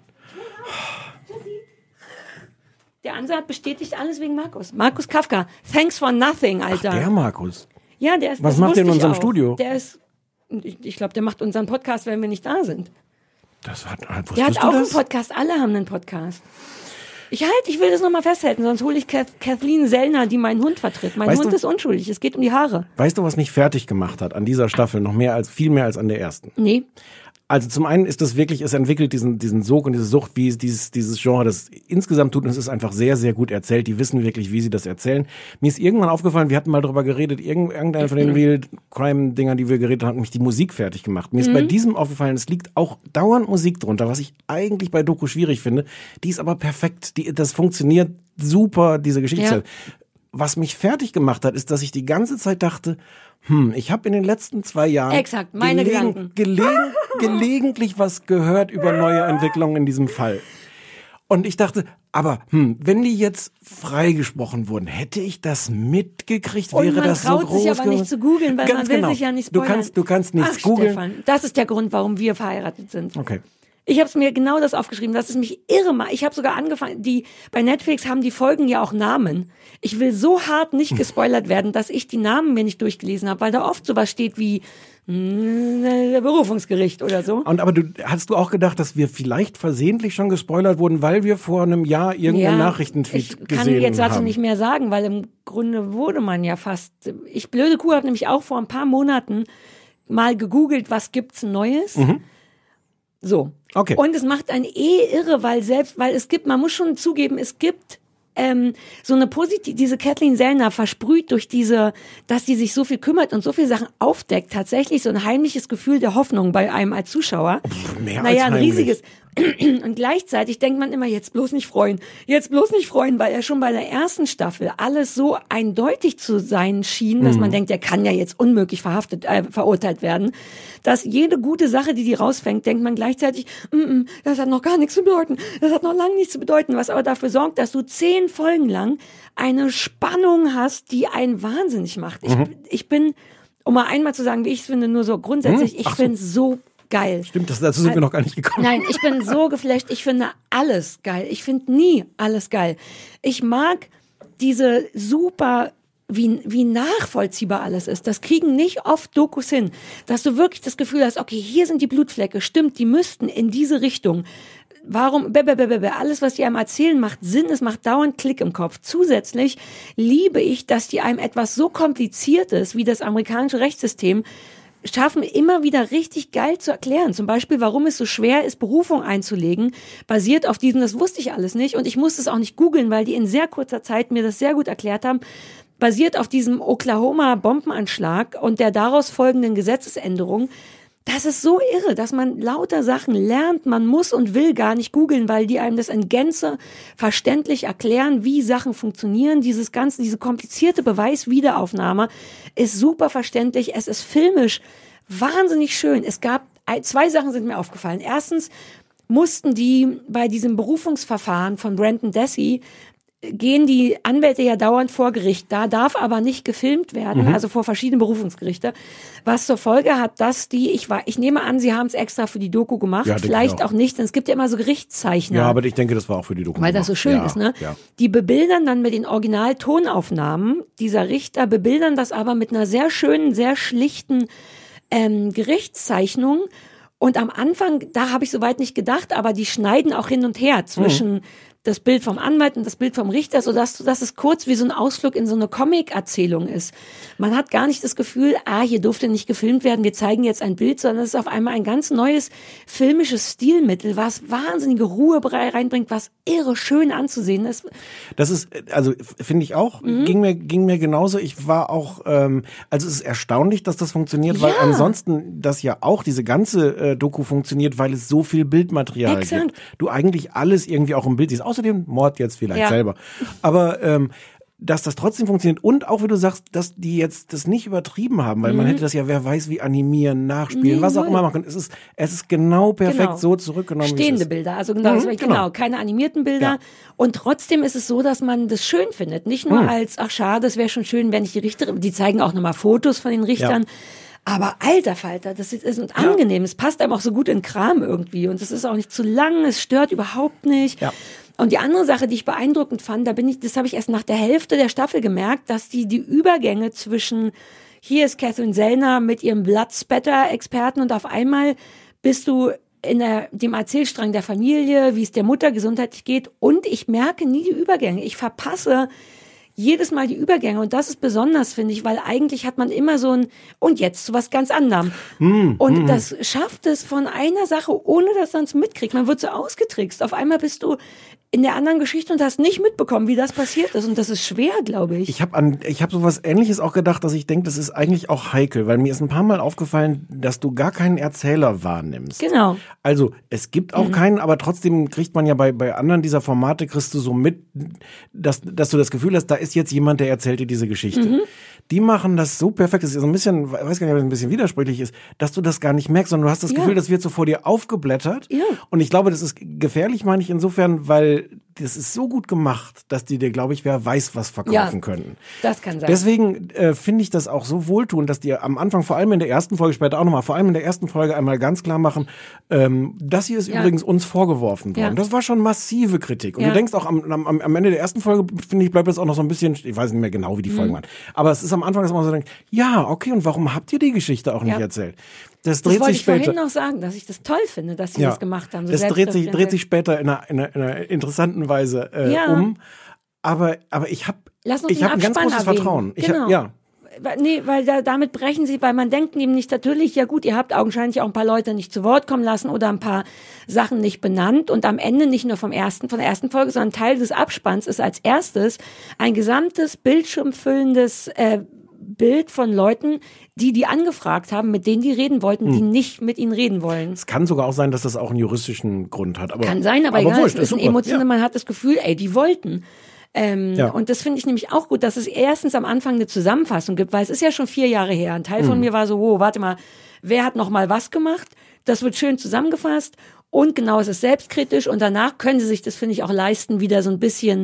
Der Ansa hat bestätigt alles wegen Markus. Markus Kafka. Thanks for nothing, Alter. Der Markus. Ja, der ist. Was das macht der in wusste ich unserem auch. Studio? Der ist. Ich glaube, der macht unseren Podcast, wenn wir nicht da sind. Wusstest Der hat du auch einen das? Podcast. Alle haben einen Podcast. Ich will das nochmal festhalten, sonst hole ich Kathleen Sellner, die meinen Hund vertritt. Mein Weißt Hund du- ist unschuldig. Es geht um die Haare. Weißt du, was mich fertig gemacht hat an dieser Staffel? Viel mehr als an der ersten. Nee. Also zum einen ist das wirklich, es entwickelt diesen Sog und diese Sucht, wie es dieses Genre das insgesamt tut. Und es ist einfach sehr, sehr gut erzählt. Die wissen wirklich, wie sie das erzählen. Mir ist irgendwann aufgefallen, wir hatten mal drüber geredet, irgendeiner von den Real Crime-Dingern, die wir geredet haben, hat mich die Musik fertig gemacht. Mir ist bei diesem aufgefallen, es liegt auch dauernd Musik drunter, was ich eigentlich bei Doku schwierig finde. Die ist aber perfekt. Das funktioniert super, diese Geschichte. Ja. Was mich fertig gemacht hat, ist, dass ich die ganze Zeit dachte, ich habe in den letzten 2 Jahren Exakt, meine Gedanken. gelegentlich was gehört über neue Entwicklungen in diesem Fall. Und ich dachte, aber wenn die jetzt freigesprochen wurden, hätte ich das mitgekriegt? Und Wäre man das so traut groß sich aber nicht geworden? zu googeln, weil Ganz man will genau. sich ja nicht Du spoilern. kannst nichts Ach, googeln. Stefan, das ist der Grund, warum wir verheiratet sind. Okay. Ich habe es mir genau das aufgeschrieben, dass es mich irre macht. Ich habe sogar angefangen, bei Netflix haben die Folgen ja auch Namen. Ich will so hart nicht gespoilert werden, dass ich die Namen mir nicht durchgelesen habe, weil da oft sowas steht wie Berufungsgericht oder so. Aber hast du auch gedacht, dass wir vielleicht versehentlich schon gespoilert wurden, weil wir vor einem Jahr irgendeinen Nachrichtentweet ich gesehen kann jetzt dazu haben? nicht mehr sagen, weil im Grunde wurde man ja fast. Blöde Kuh habe nämlich auch vor ein paar Monaten mal gegoogelt, was gibt's Neues. So. Okay. Und es macht einen irre, weil es gibt, man muss schon zugeben, es gibt so eine diese Kathleen Sellner versprüht durch dass sie sich so viel kümmert und so viele Sachen aufdeckt, tatsächlich so ein heimliches Gefühl der Hoffnung bei einem als Zuschauer. Mehr Naja, als ein heimlich. riesiges. Und gleichzeitig denkt man immer, jetzt bloß nicht freuen, weil er schon bei der ersten Staffel alles so eindeutig zu sein schien, dass man denkt, der kann ja jetzt unmöglich verurteilt werden, dass jede gute Sache, die rausfängt, denkt man gleichzeitig, das hat noch gar nichts zu bedeuten, das hat noch lange nichts zu bedeuten, was aber dafür sorgt, dass du 10 Folgen lang eine Spannung hast, die einen wahnsinnig macht. Ich bin, um mal einmal zu sagen, wie ich es finde, nur so grundsätzlich, ich finde es so geil. Stimmt, dazu sind wir noch gar nicht gekommen. Nein, ich bin so geflasht. Ich finde alles geil. Ich finde nie alles geil. Ich mag diese super, wie nachvollziehbar alles ist. Das kriegen nicht oft Dokus hin. Dass du wirklich das Gefühl hast, okay, hier sind die Blutflecke. Stimmt, die müssten in diese Richtung. Warum? Alles, was die einem erzählen, macht Sinn. Es macht dauernd Klick im Kopf. Zusätzlich liebe ich, dass die einem etwas so Kompliziertes wie das amerikanische Rechtssystem schaffen, immer wieder richtig geil zu erklären. Zum Beispiel, warum es so schwer ist, Berufung einzulegen, basiert auf diesem, das wusste ich alles nicht und ich musste es auch nicht googeln, weil die in sehr kurzer Zeit mir das sehr gut erklärt haben, basiert auf diesem Oklahoma-Bombenanschlag und der daraus folgenden Gesetzesänderung, Das ist so irre, dass man lauter Sachen lernt. Man muss und will gar nicht googeln, weil die einem das in Gänze verständlich erklären, wie Sachen funktionieren. Diese komplizierte Beweiswiederaufnahme ist super verständlich. Es ist filmisch wahnsinnig schön. Es gab 2 Sachen sind mir aufgefallen. Erstens mussten die bei diesem Berufungsverfahren von Brendan Dassey gehen die Anwälte ja dauernd vor Gericht. Da darf aber nicht gefilmt werden, also vor verschiedenen Berufungsgerichte. Was zur Folge hat, dass ich nehme an, sie haben es extra für die Doku gemacht, Ja, vielleicht auch nicht, denn es gibt ja immer so Gerichtszeichner. Ja, aber ich denke, das war auch für die Doku. Weil das so schön ist, ne? Ja. Die bebildern dann mit den Originaltonaufnahmen dieser Richter, bebildern das aber mit einer sehr schönen, sehr schlichten Gerichtszeichnung. Und am Anfang, da habe ich soweit nicht gedacht, aber die schneiden auch hin und her zwischen das Bild vom Anwalt und das Bild vom Richter, sodass es kurz wie so ein Ausflug in so eine Comic-Erzählung ist. Man hat gar nicht das Gefühl, hier durfte nicht gefilmt werden, wir zeigen jetzt ein Bild, sondern es ist auf einmal ein ganz neues filmisches Stilmittel, was wahnsinnige Ruhe reinbringt, was irre schön anzusehen ist. Das ist, also finde ich auch, ging mir genauso. Ich war auch, also es ist erstaunlich, dass das funktioniert, weil ansonsten das ja auch diese ganze Doku funktioniert, weil es so viel Bildmaterial gibt. Du eigentlich alles irgendwie auch im Bild siehst. Außerdem Mord jetzt vielleicht selber. Aber dass das trotzdem funktioniert und auch, wie du sagst, dass die jetzt das nicht übertrieben haben, weil man hätte das ja, wer weiß, wie animieren, nachspielen, was auch immer machen können. Es ist genau perfekt so zurückgenommen. Stehende Bilder, also genau, keine animierten Bilder. Ja. Und trotzdem ist es so, dass man das schön findet. Nicht nur als, ach schade, das wäre schon schön, wenn ich die Richter, die zeigen auch nochmal Fotos von den Richtern. Ja. Aber alter Falter, das ist angenehm. Es passt einem auch so gut in den Kram irgendwie. Und es ist auch nicht zu lang, es stört überhaupt nicht. Ja. Und die andere Sache, die ich beeindruckend fand, das habe ich erst nach der Hälfte der Staffel gemerkt, dass die Übergänge zwischen, hier ist Catherine Zellner mit ihrem Bloodspatter-Experten und auf einmal bist du in dem Erzählstrang der Familie, wie es der Mutter gesundheitlich geht, und ich merke nie die Übergänge. Ich verpasse jedes Mal die Übergänge, und das ist besonders, finde ich, weil eigentlich hat man immer so und jetzt zu was ganz anderem. Und das schafft es von einer Sache, ohne dass man es mitkriegt. Man wird so ausgetrickst. Auf einmal bist du in der anderen Geschichte und hast nicht mitbekommen, wie das passiert ist. Und das ist schwer, glaube ich. Ich hab sowas Ähnliches auch gedacht, dass ich denke, das ist eigentlich auch heikel, weil mir ist ein paar Mal aufgefallen, dass du gar keinen Erzähler wahrnimmst. Genau. Also, es gibt auch keinen, aber trotzdem kriegt man ja bei anderen dieser Formate, kriegst du so mit, dass du das Gefühl hast, da ist jetzt jemand, der erzählt dir diese Geschichte. Die machen das so perfekt, das ist so ein bisschen, weiß gar nicht, ob das ein bisschen widersprüchlich ist, dass du das gar nicht merkst, sondern du hast das Gefühl, das wird so vor dir aufgeblättert. Ja. Und ich glaube, das ist gefährlich, meine ich insofern, weil das ist so gut gemacht, dass die dir, glaube ich, wer weiß, was verkaufen können. Das kann sein. Deswegen finde ich das auch so wohltuend, dass die am Anfang, vor allem in der ersten Folge, später auch nochmal, vor allem in der ersten Folge einmal ganz klar machen, das hier ist übrigens uns vorgeworfen worden. Das war schon massive Kritik. Und du denkst auch am Ende der ersten Folge, finde ich, bleibt das auch noch so ein bisschen, ich weiß nicht mehr genau, wie die Folgen waren. Aber es ist am Anfang, dass man so denkt, ja, okay, und warum habt ihr die Geschichte auch nicht erzählt? Das dreht sich später. Ich vorhin noch sagen, dass ich das toll finde, dass sie das gemacht haben. So das dreht sich später in einer interessanten Weise um. Aber ich habe ein ganz großes Vertrauen. Nee, weil damit brechen sie, weil man denkt nämlich natürlich, ja gut, ihr habt augenscheinlich auch ein paar Leute nicht zu Wort kommen lassen oder ein paar Sachen nicht benannt, und am Ende nicht nur von der ersten Folge, sondern Teil des Abspanns ist als erstes ein gesamtes bildschirmfüllendes Bild von Leuten, die angefragt haben, mit denen die reden wollten, die nicht mit ihnen reden wollen. Es kann sogar auch sein, dass das auch einen juristischen Grund hat. Kann sein, aber egal, es ist ein emotional, man hat das Gefühl, die wollten. Und das finde ich nämlich auch gut, dass es erstens am Anfang eine Zusammenfassung gibt, weil es ist ja schon 4 Jahre her. Ein Teil von mir war so, warte mal, wer hat noch mal was gemacht? Das wird schön zusammengefasst. Und genau, es ist selbstkritisch, und danach können sie sich das, finde ich, auch leisten, wieder so ein bisschen,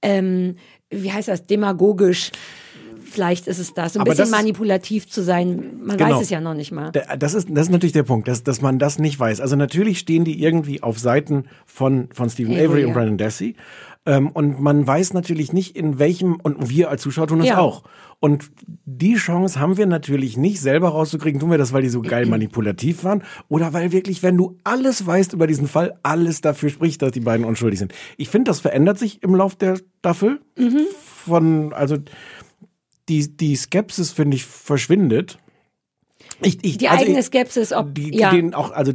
wie heißt das, demagogisch. Vielleicht ist es das, ein bisschen manipulativ zu sein. Man weiß es ja noch nicht mal. Das ist natürlich der Punkt, dass man das nicht weiß. Also natürlich stehen die irgendwie auf Seiten von Stephen Avery und Brendan Dassey. Und man weiß natürlich nicht, in welchem, und wir als Zuschauer tun das auch. Und die Chance haben wir natürlich nicht, selber rauszukriegen, tun wir das, weil die so geil manipulativ waren, oder weil wirklich, wenn du alles weißt über diesen Fall, alles dafür spricht, dass die beiden unschuldig sind. Ich finde, das verändert sich im Lauf der Staffel. Die Skepsis, finde ich, verschwindet. die eigene Skepsis, ob den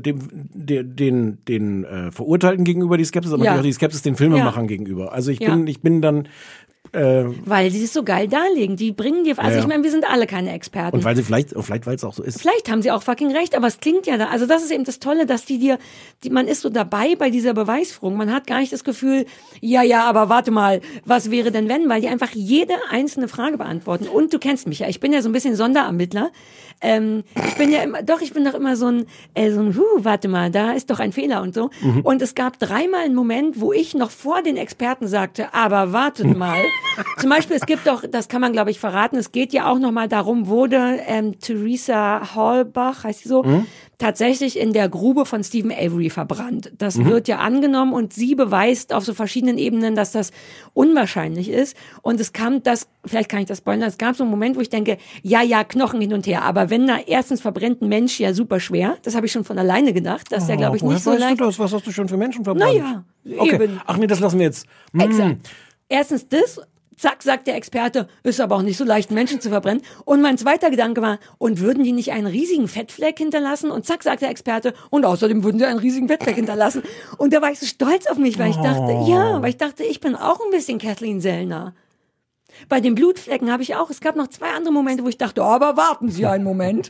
Verurteilten gegenüber die Skepsis, aber auch die Skepsis den Filmemachern gegenüber. Also ich bin dann weil sie es so geil darlegen. Die bringen dir, also ich meine, wir sind alle keine Experten. Und weil sie vielleicht weil es auch so ist. Vielleicht haben sie auch fucking recht, aber es klingt ja da. Also das ist eben das Tolle, dass man ist so dabei bei dieser Beweisführung. Man hat gar nicht das Gefühl, ja, aber warte mal, was wäre denn wenn? Weil die einfach jede einzelne Frage beantworten. Und du kennst mich ja, ich bin ja so ein bisschen Sonderermittler. Ich bin doch immer so ein warte mal, da ist doch ein Fehler und so. Und es gab 3-mal einen Moment, wo ich noch vor den Experten sagte, aber wartet mal. Zum Beispiel, es gibt doch, das kann man glaube ich verraten, es geht ja auch nochmal darum, wurde Teresa Halbach, heißt sie so, tatsächlich in der Grube von Stephen Avery verbrannt. Das wird ja angenommen und sie beweist auf so verschiedenen Ebenen, dass das unwahrscheinlich ist. Und vielleicht kann ich das spoilern, es gab so einen Moment, wo ich denke, ja, Knochen hin und her, aber wenn da erstens verbrennt ein Mensch ja super schwer, das habe ich schon von alleine gedacht, dass der glaube ich nicht so leicht. Was hast du schon für Menschen verbrannt? Naja, okay. Eben. Ach nee, das lassen wir jetzt. Exakt. Erstens das, zack, sagt der Experte, ist aber auch nicht so leicht, Menschen zu verbrennen. Und mein zweiter Gedanke war, und würden die nicht einen riesigen Fettfleck hinterlassen? Und zack, sagt der Experte, und außerdem würden sie einen riesigen Fettfleck hinterlassen. Und da war ich so stolz auf mich, weil ich dachte, ich bin auch ein bisschen Kathleen Sellner. Bei den Blutflecken es gab noch 2 andere Momente, wo ich dachte, aber warten Sie einen Moment.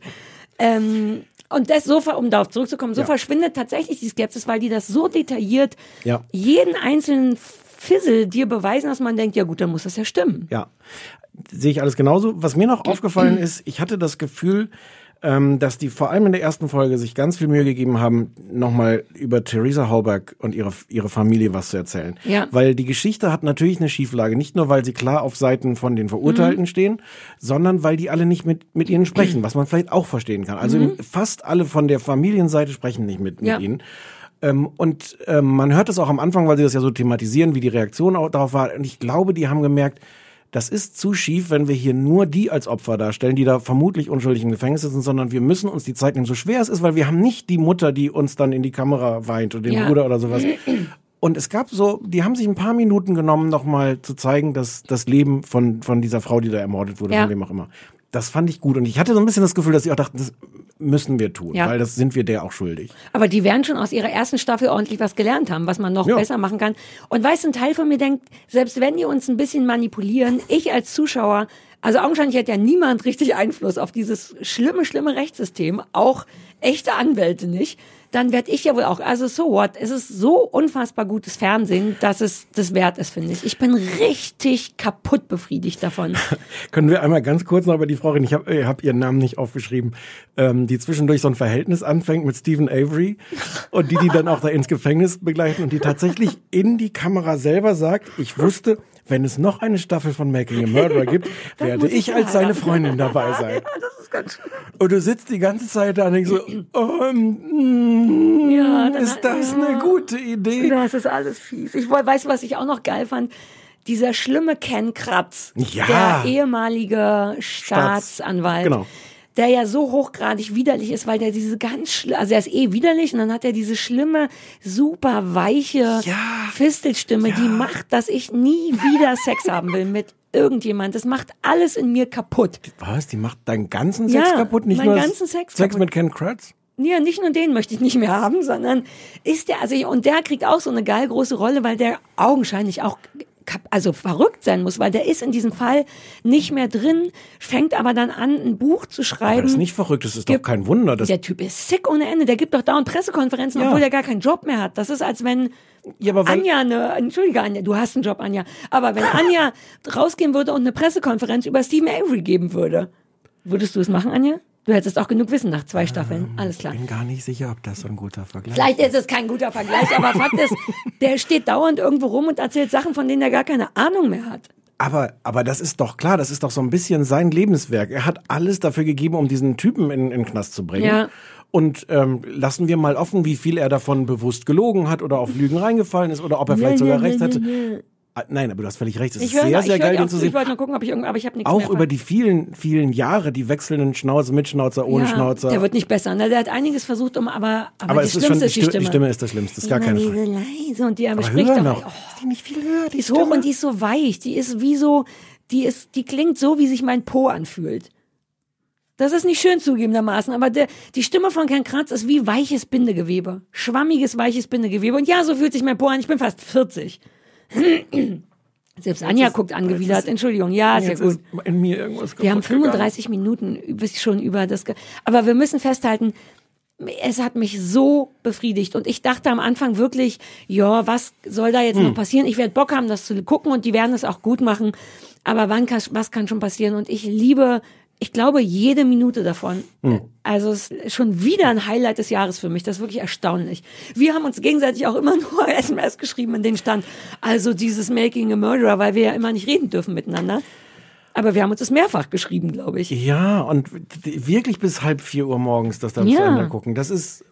Und um darauf zurückzukommen, verschwindet tatsächlich die Skepsis, weil die das so detailliert jeden einzelnen Fissel dir beweisen, dass man denkt, ja gut, dann muss das ja stimmen. Ja, sehe ich alles genauso. Was mir noch aufgefallen ist, ich hatte das Gefühl, dass die vor allem in der ersten Folge sich ganz viel Mühe gegeben haben, nochmal über Teresa Halbach und ihre Familie was zu erzählen. Ja. Weil die Geschichte hat natürlich eine Schieflage, nicht nur, weil sie klar auf Seiten von den Verurteilten stehen, sondern weil die alle nicht mit ihnen sprechen, was man vielleicht auch verstehen kann. Also fast alle von der Familienseite sprechen nicht mit ihnen. Und man hört es auch am Anfang, weil sie das ja so thematisieren, wie die Reaktion auch darauf war. Und ich glaube, die haben gemerkt, das ist zu schief, wenn wir hier nur die als Opfer darstellen, die da vermutlich unschuldig im Gefängnis sitzen, sondern wir müssen uns die Zeit nehmen, so schwer es ist, weil wir haben nicht die Mutter, die uns dann in die Kamera weint oder den Bruder oder sowas. Und es gab die haben sich ein paar Minuten genommen, nochmal zu zeigen, dass das Leben von dieser Frau, die da ermordet wurde, von wem auch immer. Das fand ich gut. Und ich hatte so ein bisschen das Gefühl, dass sie auch dachten, das müssen wir tun, weil das sind wir der auch schuldig. Aber die werden schon aus ihrer ersten Staffel ordentlich was gelernt haben, was man noch besser machen kann. Und weißt du, ein Teil von mir denkt, selbst wenn die uns ein bisschen manipulieren, ich als Zuschauer, also augenscheinlich hat ja niemand richtig Einfluss auf dieses schlimme Rechtssystem, auch echte Anwälte nicht, dann werde ich ja wohl auch, also so what, es ist so unfassbar gutes Fernsehen, dass es das wert ist, finde ich. Ich bin richtig kaputt befriedigt davon. Können wir einmal ganz kurz noch über die Frau reden? Ich hab ihren Namen nicht aufgeschrieben, die zwischendurch so ein Verhältnis anfängt mit Stephen Avery und die dann auch da ins Gefängnis begleiten und die tatsächlich in die Kamera selber sagt, ich wusste, wenn es noch eine Staffel von Making a Murderer gibt, werde ich als seine Freundin dabei sein. Ja, das ist ganz schön. Und du sitzt die ganze Zeit da und denkst so, ist das eine gute Idee? Das ist alles fies. Weißt du, was ich auch noch geil fand? Dieser schlimme Ken Kratz, der ehemalige Staatsanwalt. Genau. Der ja so hochgradig widerlich ist, weil der diese also er ist widerlich und dann hat er diese schlimme, super weiche Fistelstimme, die macht, dass ich nie wieder Sex haben will mit irgendjemand. Das macht alles in mir kaputt. Was? Die macht deinen ganzen Sex kaputt? Nicht nur ganzen Sex mit Ken Kratz? Ja, nicht nur den möchte ich nicht mehr haben, sondern und der kriegt auch so eine geil große Rolle, weil der augenscheinlich auch verrückt sein muss, weil der ist in diesem Fall nicht mehr drin, fängt aber dann an, ein Buch zu schreiben. Aber das ist nicht verrückt, das ist doch kein Wunder. Der Typ ist sick ohne Ende, der gibt doch dauernd Pressekonferenzen, obwohl der gar keinen Job mehr hat. Das ist, als wenn Anja entschuldige Anja, du hast einen Job, Anja, aber wenn Anja rausgehen würde und eine Pressekonferenz über Stephen Avery geben würde, würdest du es machen, Anja? Du hättest auch genug Wissen nach 2 Staffeln. Alles klar. Ich bin gar nicht sicher, ob das so ein guter Vergleich ist. Vielleicht ist es kein guter Vergleich, aber Fakt ist, der steht dauernd irgendwo rum und erzählt Sachen, von denen er gar keine Ahnung mehr hat. Aber das ist doch klar, das ist doch so ein bisschen sein Lebenswerk. Er hat alles dafür gegeben, um diesen Typen in den Knast zu bringen. Ja. Und lassen wir mal offen, wie viel er davon bewusst gelogen hat oder auf Lügen reingefallen ist oder ob er vielleicht sogar recht hatte. Nein, aber du hast völlig recht. Es ist sehr geil, den zu sehen. Ich wollte nur gucken, aber ich habe nichts auch mehr. Auch über die vielen, vielen Jahre, die wechselnden Schnauzer, mit Schnauzer, ohne Schnauzer. Der wird nicht besser. Der hat einiges versucht, aber die Schlimmste ist die Stimme. Die Stimme ist das Schlimmste, ist gar keine Frage. Leise und die aber spricht doch noch. Ist die nicht viel höher? Die ist hoch und die ist so weich. Die ist wie so, die klingt so, wie sich mein Po anfühlt. Das ist nicht schön zugegebenermaßen, aber die Stimme von Ken Kratz ist wie weiches Bindegewebe. Schwammiges, weiches Bindegewebe. Und ja, so fühlt sich mein Po an. Ich bin fast 40. Selbst Anja guckt angewidert. Entschuldigung, ja, ist ja gut. In mir irgendwas Wir haben kaputt 35 Minuten schon über das. Aber wir müssen festhalten, es hat mich so befriedigt. Und ich dachte am Anfang wirklich, ja, was soll da jetzt noch passieren? Ich werde Bock haben, das zu gucken und die werden es auch gut machen. Aber was kann schon passieren? Und ich glaube, jede Minute davon. Also es ist schon wieder ein Highlight des Jahres für mich. Das ist wirklich erstaunlich. Wir haben uns gegenseitig auch immer nur SMS geschrieben, in denen stand, also dieses Making a Murderer, weil wir ja immer nicht reden dürfen miteinander. Aber wir haben uns das mehrfach geschrieben, glaube ich. Ja, und wirklich bis 3:30 Uhr morgens das dann zu Ende gucken. Das ist,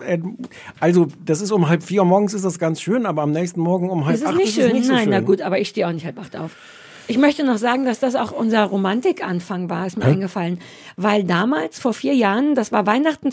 also das ist um 3:30 Uhr morgens ist das ganz schön, aber am nächsten Morgen um 7:30 ist es nicht so schön. Nein, na gut, aber ich stehe auch nicht 7:30 auf. Ich möchte noch sagen, dass das auch unser Romantikanfang war, ist mir eingefallen. Weil damals, vor 4 Jahren, das war Weihnachten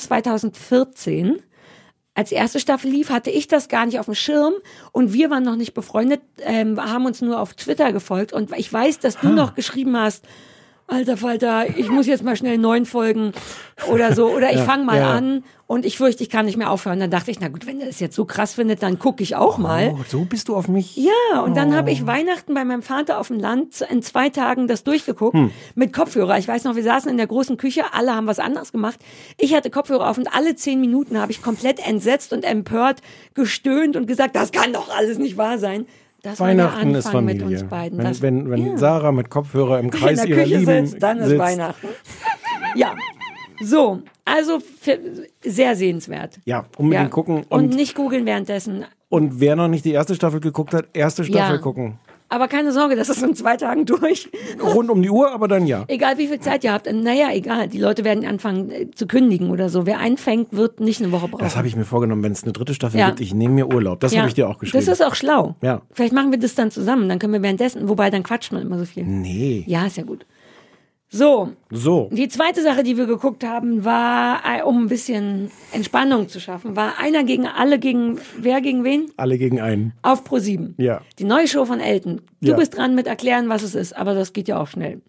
2014, als die erste Staffel lief, hatte ich das gar nicht auf dem Schirm und wir waren noch nicht befreundet, haben uns nur auf Twitter gefolgt und ich weiß, dass du noch geschrieben hast, alter Falter, ich muss jetzt mal schnell 9 Folgen oder so, oder ich fange mal an und ich fürchte, ich kann nicht mehr aufhören. Dann dachte ich, na gut, wenn er das jetzt so krass findet, dann gucke ich auch mal. Oh, so bist du auf mich. Ja, und dann habe ich Weihnachten bei meinem Vater auf dem Land in 2 Tagen das durchgeguckt mit Kopfhörer. Ich weiß noch, wir saßen in der großen Küche, alle haben was anderes gemacht. Ich hatte Kopfhörer auf und alle 10 Minuten habe ich komplett entsetzt und empört gestöhnt und gesagt, das kann doch alles nicht wahr sein. Das Weihnachten ist Familie. Familie. Mit uns beiden. Wenn Sarah mit Kopfhörer im Kreis in der ihrer Küche Lieben sitzt, dann ist Weihnachten. Ja, so, also sehr sehenswert. Ja, unbedingt gucken. Und nicht googeln währenddessen. Und wer noch nicht die erste Staffel geguckt hat, erste Staffel gucken. Aber keine Sorge, das ist in 2 Tagen durch. Rund um die Uhr, aber dann ja. Egal wie viel Zeit ihr habt. Naja, egal. Die Leute werden anfangen zu kündigen oder so. Wer einfängt, wird nicht eine Woche brauchen. Das habe ich mir vorgenommen, wenn es eine 3. Staffel gibt. Ich nehme mir Urlaub. Das habe ich dir auch geschrieben. Das ist auch schlau. Ja. Vielleicht machen wir das dann zusammen. Dann können wir währenddessen, wobei dann quatscht man immer so viel. Nee. Ja, ist ja gut. So. Die zweite Sache, die wir geguckt haben, war, um ein bisschen Entspannung zu schaffen, war Einer gegen alle wer gegen wen? Alle gegen einen. Auf Pro7. Ja. Die neue Show von Elton. Du bist dran mit erklären, was es ist, aber das geht ja auch schnell.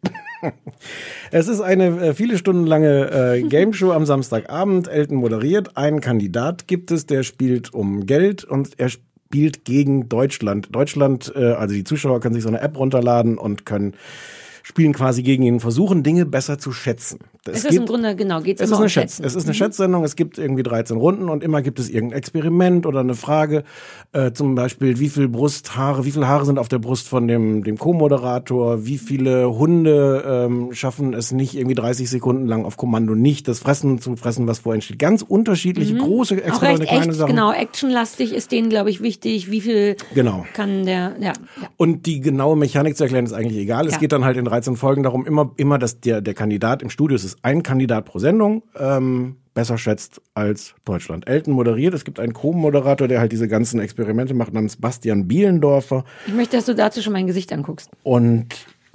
Es ist eine viele Stunden lange Game-Show am Samstagabend. Elton moderiert. Einen Kandidat gibt es, der spielt um Geld und er spielt gegen Deutschland. Deutschland, also die Zuschauer können sich so eine App runterladen und spielen quasi gegen ihn, versuchen Dinge besser zu schätzen. Es ist im Grunde, geht's immer um Schätzen. Es ist eine Schätzsendung, es gibt irgendwie 13 Runden und immer gibt es irgendein Experiment oder eine Frage, zum Beispiel, wie viele Haare sind auf der Brust von dem Co-Moderator, wie viele Hunde schaffen es nicht irgendwie 30 Sekunden lang auf Kommando nicht das Fressen zu fressen, was vorhin steht. Ganz unterschiedliche, große, extra auch recht kleine Sachen. Genau, actionlastig ist denen, glaube ich, wichtig, wie viel kann der, Und die genaue Mechanik zu erklären ist eigentlich egal. Es geht dann halt in 13 Folgen darum, immer dass der Kandidat im Studio, es ist ein Kandidat pro Sendung, besser schätzt als Deutschland. Elton moderiert, es gibt einen Co-Moderator, der halt diese ganzen Experimente macht, namens Bastian Bielendorfer. Ich möchte, dass du dazu schon mein Gesicht anguckst. Und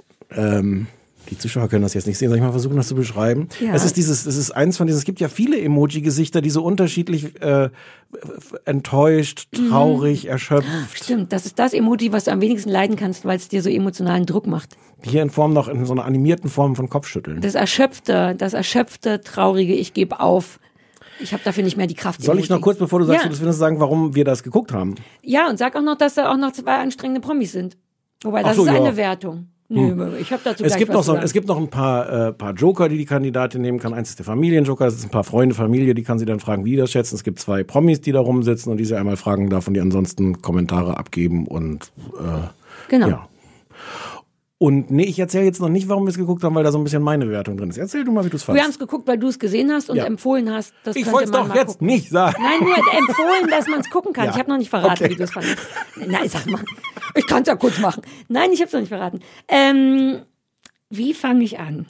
die Zuschauer können das jetzt nicht sehen. Soll ich mal versuchen, das zu beschreiben? Ja. Es ist eins von diesen, es gibt ja viele Emoji-Gesichter, die so unterschiedlich enttäuscht, traurig, erschöpft. Stimmt, das ist das Emoji, was du am wenigsten leiden kannst, weil es dir so emotionalen Druck macht. Hier in Form noch in so einer animierten Form von Kopfschütteln. Das erschöpfte, traurige, ich gebe auf. Ich habe dafür nicht mehr die Kraft. Soll ich noch kurz, bevor du sagst, du das findest, sagen, warum wir das geguckt haben? Ja, und sag auch noch, dass da auch noch 2 anstrengende Promis sind. Wobei, das ist eine Wertung. Nö, ich habe dazu gleich was zu sagen. Es gibt noch ein paar Joker, die Kandidatin nehmen kann. Eins ist der Familienjoker, es ist ein paar Freunde, Familie, die kann sie dann fragen, wie die das schätzen. Es gibt 2 Promis, die da rumsitzen und die sie einmal fragen darf und die ansonsten Kommentare abgeben und genau. Ja. Und nee, ich erzähle jetzt noch nicht, warum wir es geguckt haben, weil da so ein bisschen meine Wertung drin ist. Erzähl du mal, wie du es fandst. Wir haben es geguckt, weil du es gesehen hast und empfohlen hast. Das ich wollte es doch jetzt gucken. nicht sagen. Nein, nur empfohlen, dass man es gucken kann. Ja. Ich habe noch nicht verraten, wie du es fandest. Nein, sag mal. Ich kann es ja kurz machen. Nein, ich habe es noch nicht verraten. Wie fange ich an?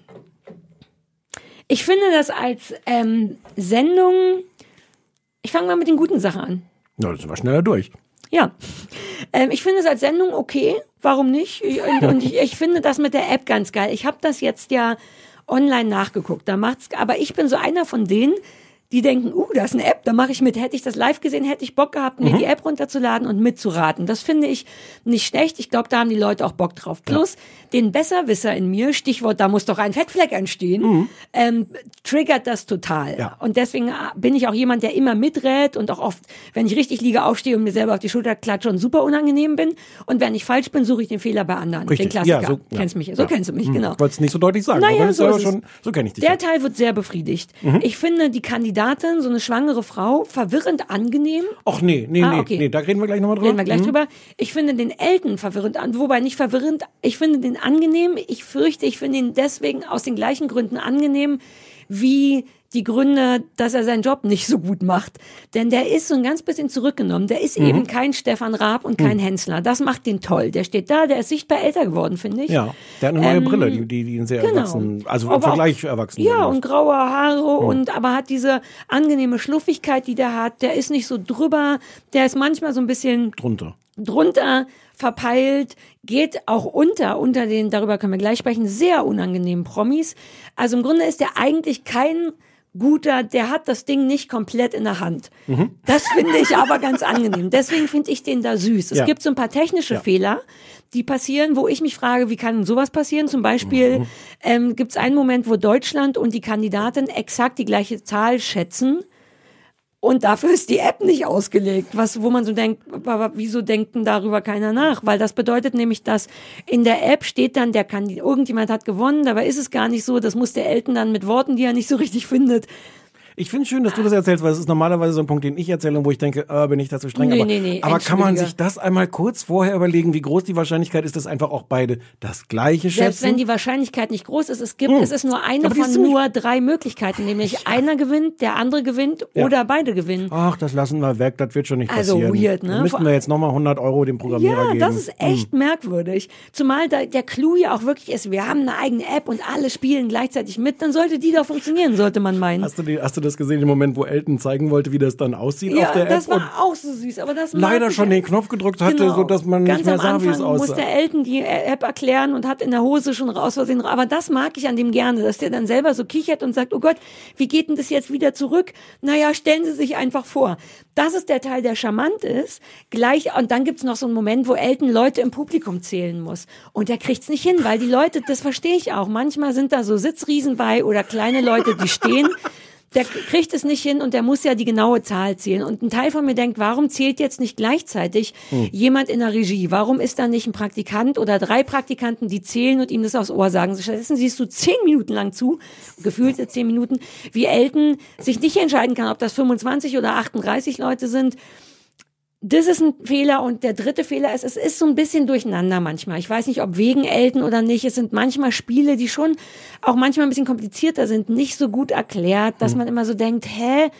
Ich finde das als Sendung, ich fange mal mit den guten Sachen an. Ja, das war schneller durch. Ja, ich finde es als Sendung okay, warum nicht? Und ich finde das mit der App ganz geil. Ich habe das jetzt ja online nachgeguckt, aber ich bin so einer von denen, Die denken, da ist eine App, da mache ich mit. Hätte ich das live gesehen, hätte ich Bock gehabt, mir die App runterzuladen und mitzuraten. Das finde ich nicht schlecht. Ich glaube, da haben die Leute auch Bock drauf. Plus, den Besserwisser in mir, Stichwort, da muss doch ein Fettfleck entstehen, triggert das total. Ja. Und deswegen bin ich auch jemand, der immer miträt und auch oft, wenn ich richtig liege, aufstehe und mir selber auf die Schulter klatsche und super unangenehm bin. Und wenn ich falsch bin, suche ich den Fehler bei anderen. Richtig. Den Klassiker. Ja, Kennst mich. So kennst du mich, genau. Ich wollte es nicht so deutlich sagen, Naja, aber so ist es. so kenne ich dich. Der Teil wird sehr befriedigt. Ich finde die Kandidatin, so eine schwangere Frau, verwirrend angenehm. Ach nee, Okay. da reden wir gleich nochmal drüber. Reden wir gleich drüber. Ich finde den Elton verwirrend wobei nicht verwirrend, ich finde den angenehm. Ich fürchte, ich finde ihn deswegen aus den gleichen Gründen angenehm, wie die Gründe, dass er seinen Job nicht so gut macht. Denn der ist so ein ganz bisschen zurückgenommen. Der ist eben kein Stefan Raab und kein Hensler. Das macht den toll. Der steht da, der ist sichtbar älter geworden, finde ich. Ja, der hat eine neue Brille, die ihn sehr erwachsen, also im Aber Vergleich erwachsen. Ja, macht. und graue Haare aber hat diese angenehme Schluffigkeit, die der hat. Der ist nicht so drüber. Der ist manchmal so ein bisschen drunter verpeilt, geht auch unter den, darüber können wir gleich sprechen, sehr unangenehmen Promis. Also im Grunde ist der eigentlich kein guter, der hat das Ding nicht komplett in der Hand. Das finde ich aber ganz angenehm. Deswegen finde ich den da süß. Es gibt so ein paar technische Fehler, die passieren, wo ich mich frage, wie kann sowas passieren? Zum Beispiel gibt es einen Moment, wo Deutschland und die Kandidatin exakt die gleiche Zahl schätzen. Und dafür ist die App nicht ausgelegt, wo man so denkt, aber wieso denkt denn darüber keiner nach? Weil das bedeutet nämlich, dass in der App steht dann, irgendjemand hat gewonnen, dabei ist es gar nicht so, das muss der Elton dann mit Worten, die er nicht so richtig findet. Ich finde es schön, dass du das erzählst, weil es ist normalerweise so ein Punkt, den ich erzähle und wo ich denke, bin ich da zu streng. Nee, aber kann man sich das einmal kurz vorher überlegen, wie groß die Wahrscheinlichkeit ist, dass einfach auch beide das Gleiche schätzen? Selbst wenn die Wahrscheinlichkeit nicht groß ist, es ist nur eine von nur 3 Möglichkeiten, nämlich einer gewinnt, der andere gewinnt oder beide gewinnen. Ach, das lassen wir weg, das wird schon nicht Also passieren. weird, ne? Müssten wir jetzt nochmal 100 € dem Programmierer geben. Ja, das ist echt merkwürdig. Zumal der Clou ja auch wirklich ist, wir haben eine eigene App und alle spielen gleichzeitig mit, dann sollte die doch funktionieren, sollte man meinen. Hast du das gesehen, im Moment, wo Elton zeigen wollte, wie das dann aussieht auf der App? Ja, das war auch so süß, aber das leider schon den Knopf gedrückt hatte, so dass man nicht mehr sah, wie es aussah. Muss der Elton die App erklären und hat in der Hose schon raus Versehen. Aber das mag ich an dem gerne, dass der dann selber so kichert und sagt, oh Gott, wie geht denn das jetzt wieder zurück? Naja, stellen Sie sich einfach vor. Das ist der Teil, der charmant ist. Und dann gibt's noch so einen Moment, wo Elton Leute im Publikum zählen muss. Und der kriegt's nicht hin, weil die Leute, das verstehe ich auch, manchmal sind da so Sitzriesen bei oder kleine Leute, die stehen. Der kriegt es nicht hin und der muss ja die genaue Zahl zählen. Und ein Teil von mir denkt, warum zählt jetzt nicht gleichzeitig jemand in der Regie? Warum ist da nicht ein Praktikant oder 3 Praktikanten, die zählen und ihm das aufs Ohr sagen? Stattdessen siehst du 10 Minuten lang zu, gefühlte 10 Minuten, wie Elton sich nicht entscheiden kann, ob das 25 oder 38 Leute sind. Das ist ein Fehler und der dritte Fehler ist, es ist so ein bisschen durcheinander manchmal. Ich weiß nicht, ob wegen Elton oder nicht. Es sind manchmal Spiele, die schon auch manchmal ein bisschen komplizierter sind, nicht so gut erklärt, dass man immer so denkt, hä?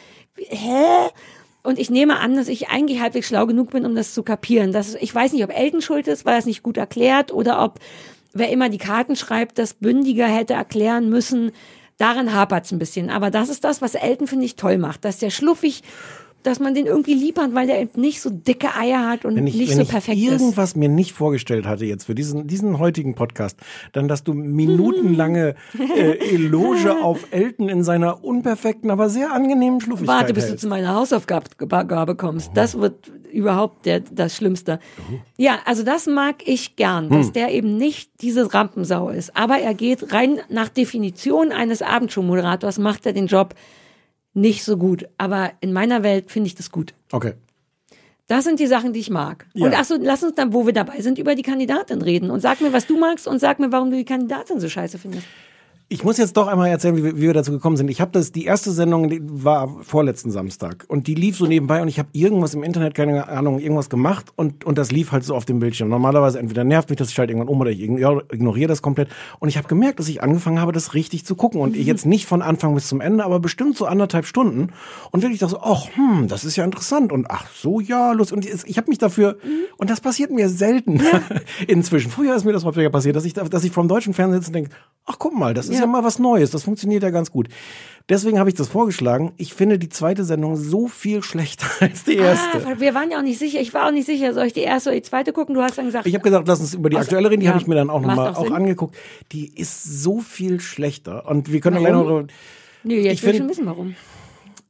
Und ich nehme an, dass ich eigentlich halbwegs schlau genug bin, um das zu kapieren. Ich weiß nicht, ob Elton schuld ist, weil er es nicht gut erklärt oder ob wer immer die Karten schreibt, das bündiger hätte erklären müssen. Daran hapert's ein bisschen. Aber das ist das, was Elton, finde ich, toll macht. Dass der schluffig, dass man den irgendwie lieb hat, weil der nicht so dicke Eier hat und nicht so perfekt ist. Wenn ich irgendwas mir nicht vorgestellt hatte jetzt für diesen heutigen Podcast, dann, dass du minutenlange Eloge auf Elton in seiner unperfekten, aber sehr angenehmen Schluffigkeit Warte, bis du hältst. zu meiner Hausaufgabe kommst. Das wird überhaupt das Schlimmste. Ja, also das mag ich gern, dass der eben nicht diese Rampensau ist. Aber er geht rein nach Definition eines Abendshow-Moderators, macht er den Job nicht so gut, aber in meiner Welt finde ich das gut. Okay. Das sind die Sachen, die ich mag. Ja. Und achso, lass uns dann, wo wir dabei sind, über die Kandidatin reden. Und sag mir, was du magst und sag mir, warum du die Kandidatin so scheiße findest. Ich muss jetzt doch einmal erzählen, wie wir dazu gekommen sind. Ich habe die erste Sendung, die war vorletzten Samstag und die lief so nebenbei und ich habe irgendwas im Internet, keine Ahnung, irgendwas gemacht und das lief halt so auf dem Bildschirm. Normalerweise entweder nervt mich das, ich schalte irgendwann um oder ich ignoriere das komplett. Und ich habe gemerkt, dass ich angefangen habe, das richtig zu gucken und jetzt nicht von Anfang bis zum Ende, aber bestimmt so 1,5 Stunden und wirklich dachte so, ach, das ist ja interessant und ach so, ja, los. Und ich habe mich dafür, und das passiert mir selten inzwischen. Früher ist mir das häufiger passiert, dass ich vom deutschen Fernsehen sitze und denke, ach guck mal, das ist ja mal was Neues, das funktioniert ja ganz gut. Deswegen habe ich das vorgeschlagen. Ich finde die zweite Sendung so viel schlechter als die erste. Wir waren ja auch nicht sicher, ich war auch nicht sicher, soll ich die erste oder die zweite gucken? Du hast dann gesagt... Ich habe gesagt, lass uns über die aktuelle reden, die habe ich mir dann auch nochmal Sinn. angeguckt. Die ist so viel schlechter und wir können gleich noch... Nee, jetzt will ich schon wissen, warum.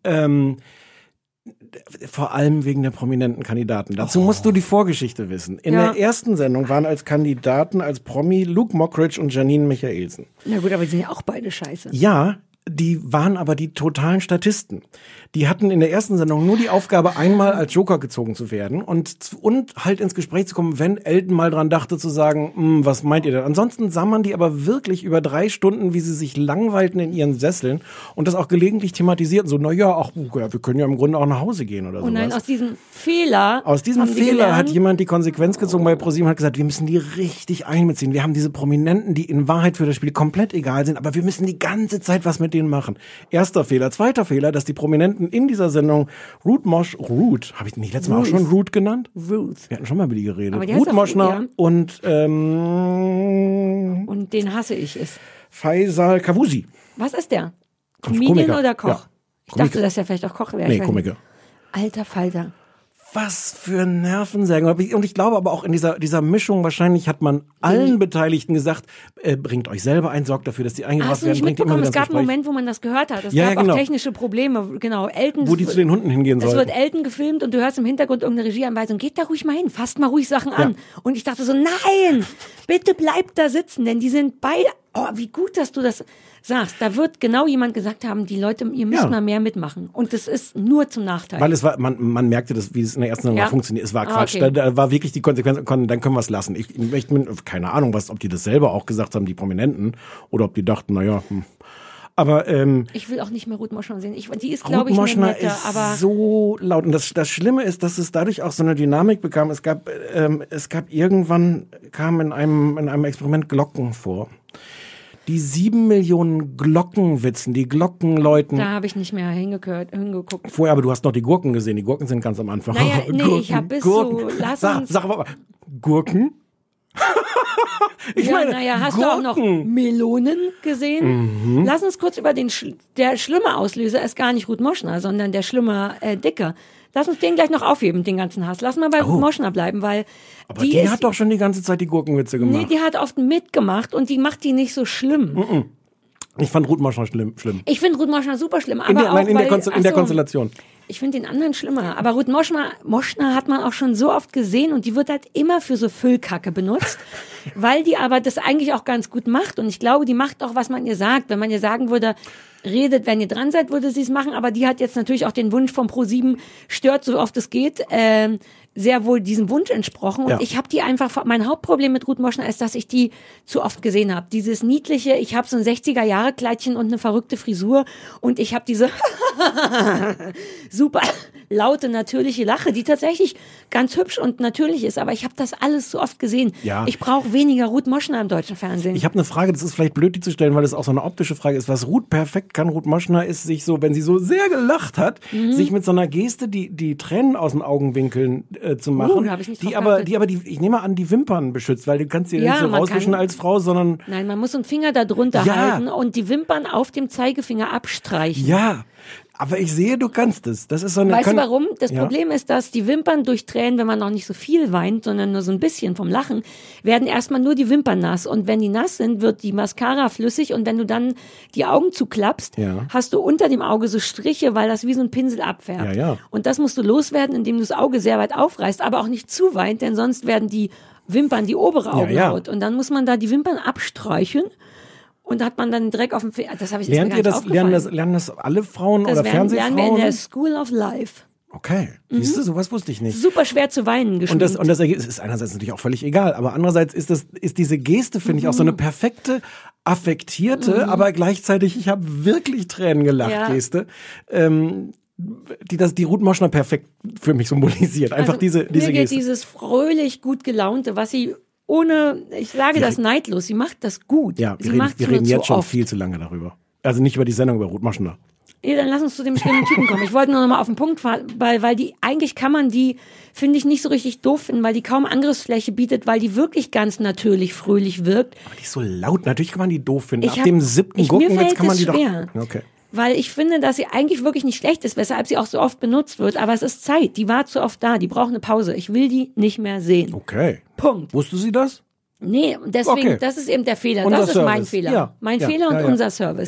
Vor allem wegen der prominenten Kandidaten. Dazu musst du die Vorgeschichte wissen. In der ersten Sendung waren als Kandidaten, als Promi Luke Mockridge und Janine Michaelsen. Na gut, aber die sind ja auch beide scheiße. Ja, die waren aber die totalen Statisten. Die hatten in der ersten Sendung nur die Aufgabe, einmal als Joker gezogen zu werden und halt ins Gespräch zu kommen, wenn Elton mal dran dachte zu sagen, was meint ihr denn? Ansonsten sah man die aber wirklich über 3 Stunden, wie sie sich langweilten in ihren Sesseln und das auch gelegentlich thematisierten. So, wir können ja im Grunde auch nach Hause gehen oder so. Und nein, aus diesem Fehler hat jemand die Konsequenz gezogen bei ProSieben und hat gesagt, wir müssen die richtig einbeziehen. Wir haben diese Prominenten, die in Wahrheit für das Spiel komplett egal sind, aber wir müssen die ganze Zeit was mit denen machen. Erster Fehler. Zweiter Fehler, dass die Prominenten in dieser Sendung Ruth, habe ich nicht letztes Mal auch schon Ruth genannt? Ruth. Wir hatten schon mal über die geredet. Aber die Ruth heißt auch Moschner Ruth, ja. Und den hasse ich es. Faisal Kavusi. Was ist der? Komiker. Comedian oder Koch? Ja. Ich dachte, dass er vielleicht auch Koch wäre. Nee, Komiker. Alter Falter. Was für Nervensägen. Und ich glaube aber auch in dieser Mischung, wahrscheinlich hat man allen Beteiligten gesagt, bringt euch selber ein, sorgt dafür, dass die eingebracht Hast du werden. nicht Bringt immer mitbekommen, wieder es gab ins einen Gespräch. Moment, wo man das gehört hat. Es Ja, gab ja, genau. auch technische Probleme. Genau, Elton. Wo die zu den Hunden hingehen Es sollen. wird Elton gefilmt und du hörst im Hintergrund irgendeine Regieanweisung. Geht da ruhig mal hin, fasst mal ruhig Sachen an. Und ich dachte so, nein, bitte bleib da sitzen, denn die sind beide. Oh, wie gut, dass du das sagst. Da wird genau jemand gesagt haben, die Leute, ihr müsst mal mehr mitmachen. Und das ist nur zum Nachteil. Weil es war, man merkte das, wie es in der ersten Sendung funktioniert. Es war Quatsch. Okay. Da war wirklich die Konsequenz, dann können wir es lassen. Ich keine Ahnung, ob die das selber auch gesagt haben, die Prominenten, oder ob die dachten, Aber ich will auch nicht mehr Ruth Moschner sehen. Die ist, Ruth glaube ich, eine Moschner nette, ist aber so laut. Und das Schlimme ist, dass es dadurch auch so eine Dynamik bekam. Es gab irgendwann kamen in einem Experiment Glocken vor. Die 7 Millionen Glockenwitzen, die Glockenläuten. da habe ich nicht mehr hingeguckt. Vorher, aber du hast noch die Gurken gesehen. Die Gurken sind ganz am Anfang. Naja, nee, Gurken, ich habe bis Gurken. zu, Sag aber, Gurken? hast du auch noch Melonen gesehen? Lass uns kurz über der schlimme Auslöser ist gar nicht Ruth Moschner, sondern der schlimme Dicke. Lass uns den gleich noch aufheben, den ganzen Hass. Lass mal bei Ruth Moschner bleiben, weil aber die hat doch schon die ganze Zeit die Gurkenwitze gemacht. Nee, die hat oft mitgemacht und die macht die nicht so schlimm. Ich fand Ruth Moschner schlimm. Ich finde Ruth Moschner super schlimm. In Aber der Konstellation. Ich finde den anderen schlimmer. Aber Ruth Moschner hat man auch schon so oft gesehen und die wird halt immer für so Füllkacke benutzt, weil die aber das eigentlich auch ganz gut macht. Und ich glaube, die macht auch, was man ihr sagt. Wenn man ihr sagen würde, redet, wenn ihr dran seid, würde sie es machen. Aber die hat jetzt natürlich auch den Wunsch vom ProSieben, stört so oft es geht, sehr wohl diesem Wunsch entsprochen. Und ich habe die einfach, mein Hauptproblem mit Ruth Moschner ist, dass ich die zu oft gesehen habe. Dieses niedliche, ich habe so ein 60er-Jahre-Kleidchen und eine verrückte Frisur und ich habe diese super laute, natürliche Lache, die tatsächlich ganz hübsch und natürlich ist. Aber ich habe das alles so oft gesehen. Ja. Ich brauche weniger Ruth Moschner im deutschen Fernsehen. Ich habe eine Frage, das ist vielleicht blöd, die zu stellen, weil das auch so eine optische Frage ist. Was Ruth perfekt kann, Ruth Moschner, ist sich so, wenn sie so sehr gelacht hat, sich mit so einer Geste die Tränen aus den Augenwinkeln zu machen, da hab ich nicht die drauf aber geachtet. ich nehme an, die Wimpern beschützt, weil du kannst die nicht so rauswischen als Frau, sondern Nein, man muss einen Finger da drunter halten und die Wimpern auf dem Zeigefinger abstreichen. ja. Aber ich sehe, du kannst es. Das ist so eine. Weißt du warum? Das Problem ist, dass die Wimpern durch Tränen, wenn man noch nicht so viel weint, sondern nur so ein bisschen vom Lachen, werden erstmal nur die Wimpern nass. Und wenn die nass sind, wird die Mascara flüssig. Und wenn du dann die Augen zuklappst, hast du unter dem Auge so Striche, weil das wie so ein Pinsel abfärbt. Ja. Und das musst du loswerden, indem du das Auge sehr weit aufreißt, aber auch nicht zu weit, denn sonst werden die Wimpern die obere Augenhaut. Und dann muss man da die Wimpern abstreichen. Und hat man dann Dreck auf dem Finger. Das habe ich Lernen das alle Frauen oder Fernsehfrauen? Lernen wir in der School of Life. Okay, siehst du, sowas wusste ich nicht. Super schwer zu weinen geschminkt. Und das Ergebnis ist einerseits natürlich auch völlig egal, aber andererseits ist diese Geste, finde ich, auch so eine perfekte, affektierte, aber gleichzeitig, ich habe wirklich Tränen gelacht, Geste, die Ruth Moschner perfekt für mich symbolisiert. Einfach diese mir geht Geste. dieses fröhlich gut gelaunte, was sie ich sage das neidlos, sie macht das gut. Ja, sie wir reden jetzt schon oft. viel zu lange darüber. Also nicht über die Sendung, über Ruth Moschner. Nee, dann lass uns zu dem schlimmen Typen kommen. Ich wollte nur noch mal auf den Punkt fahren, weil eigentlich kann man die, finde ich, nicht so richtig doof finden, weil die kaum Angriffsfläche bietet, weil die wirklich ganz natürlich fröhlich wirkt. Aber die ist so laut, natürlich kann man die doof finden. Ab dem 7. Gurkenwitz kann man die schwer. doch... Okay. Weil ich finde, dass sie eigentlich wirklich nicht schlecht ist, weshalb sie auch so oft benutzt wird. Aber es ist Zeit. Die war zu oft da. Die braucht eine Pause. Ich will die nicht mehr sehen. Okay. Punkt. Wusste sie das? Nee, deswegen, das ist eben der Fehler. Unser Das ist mein Service. Fehler. Ja. Mein Fehler und ja. unser Service. Ja.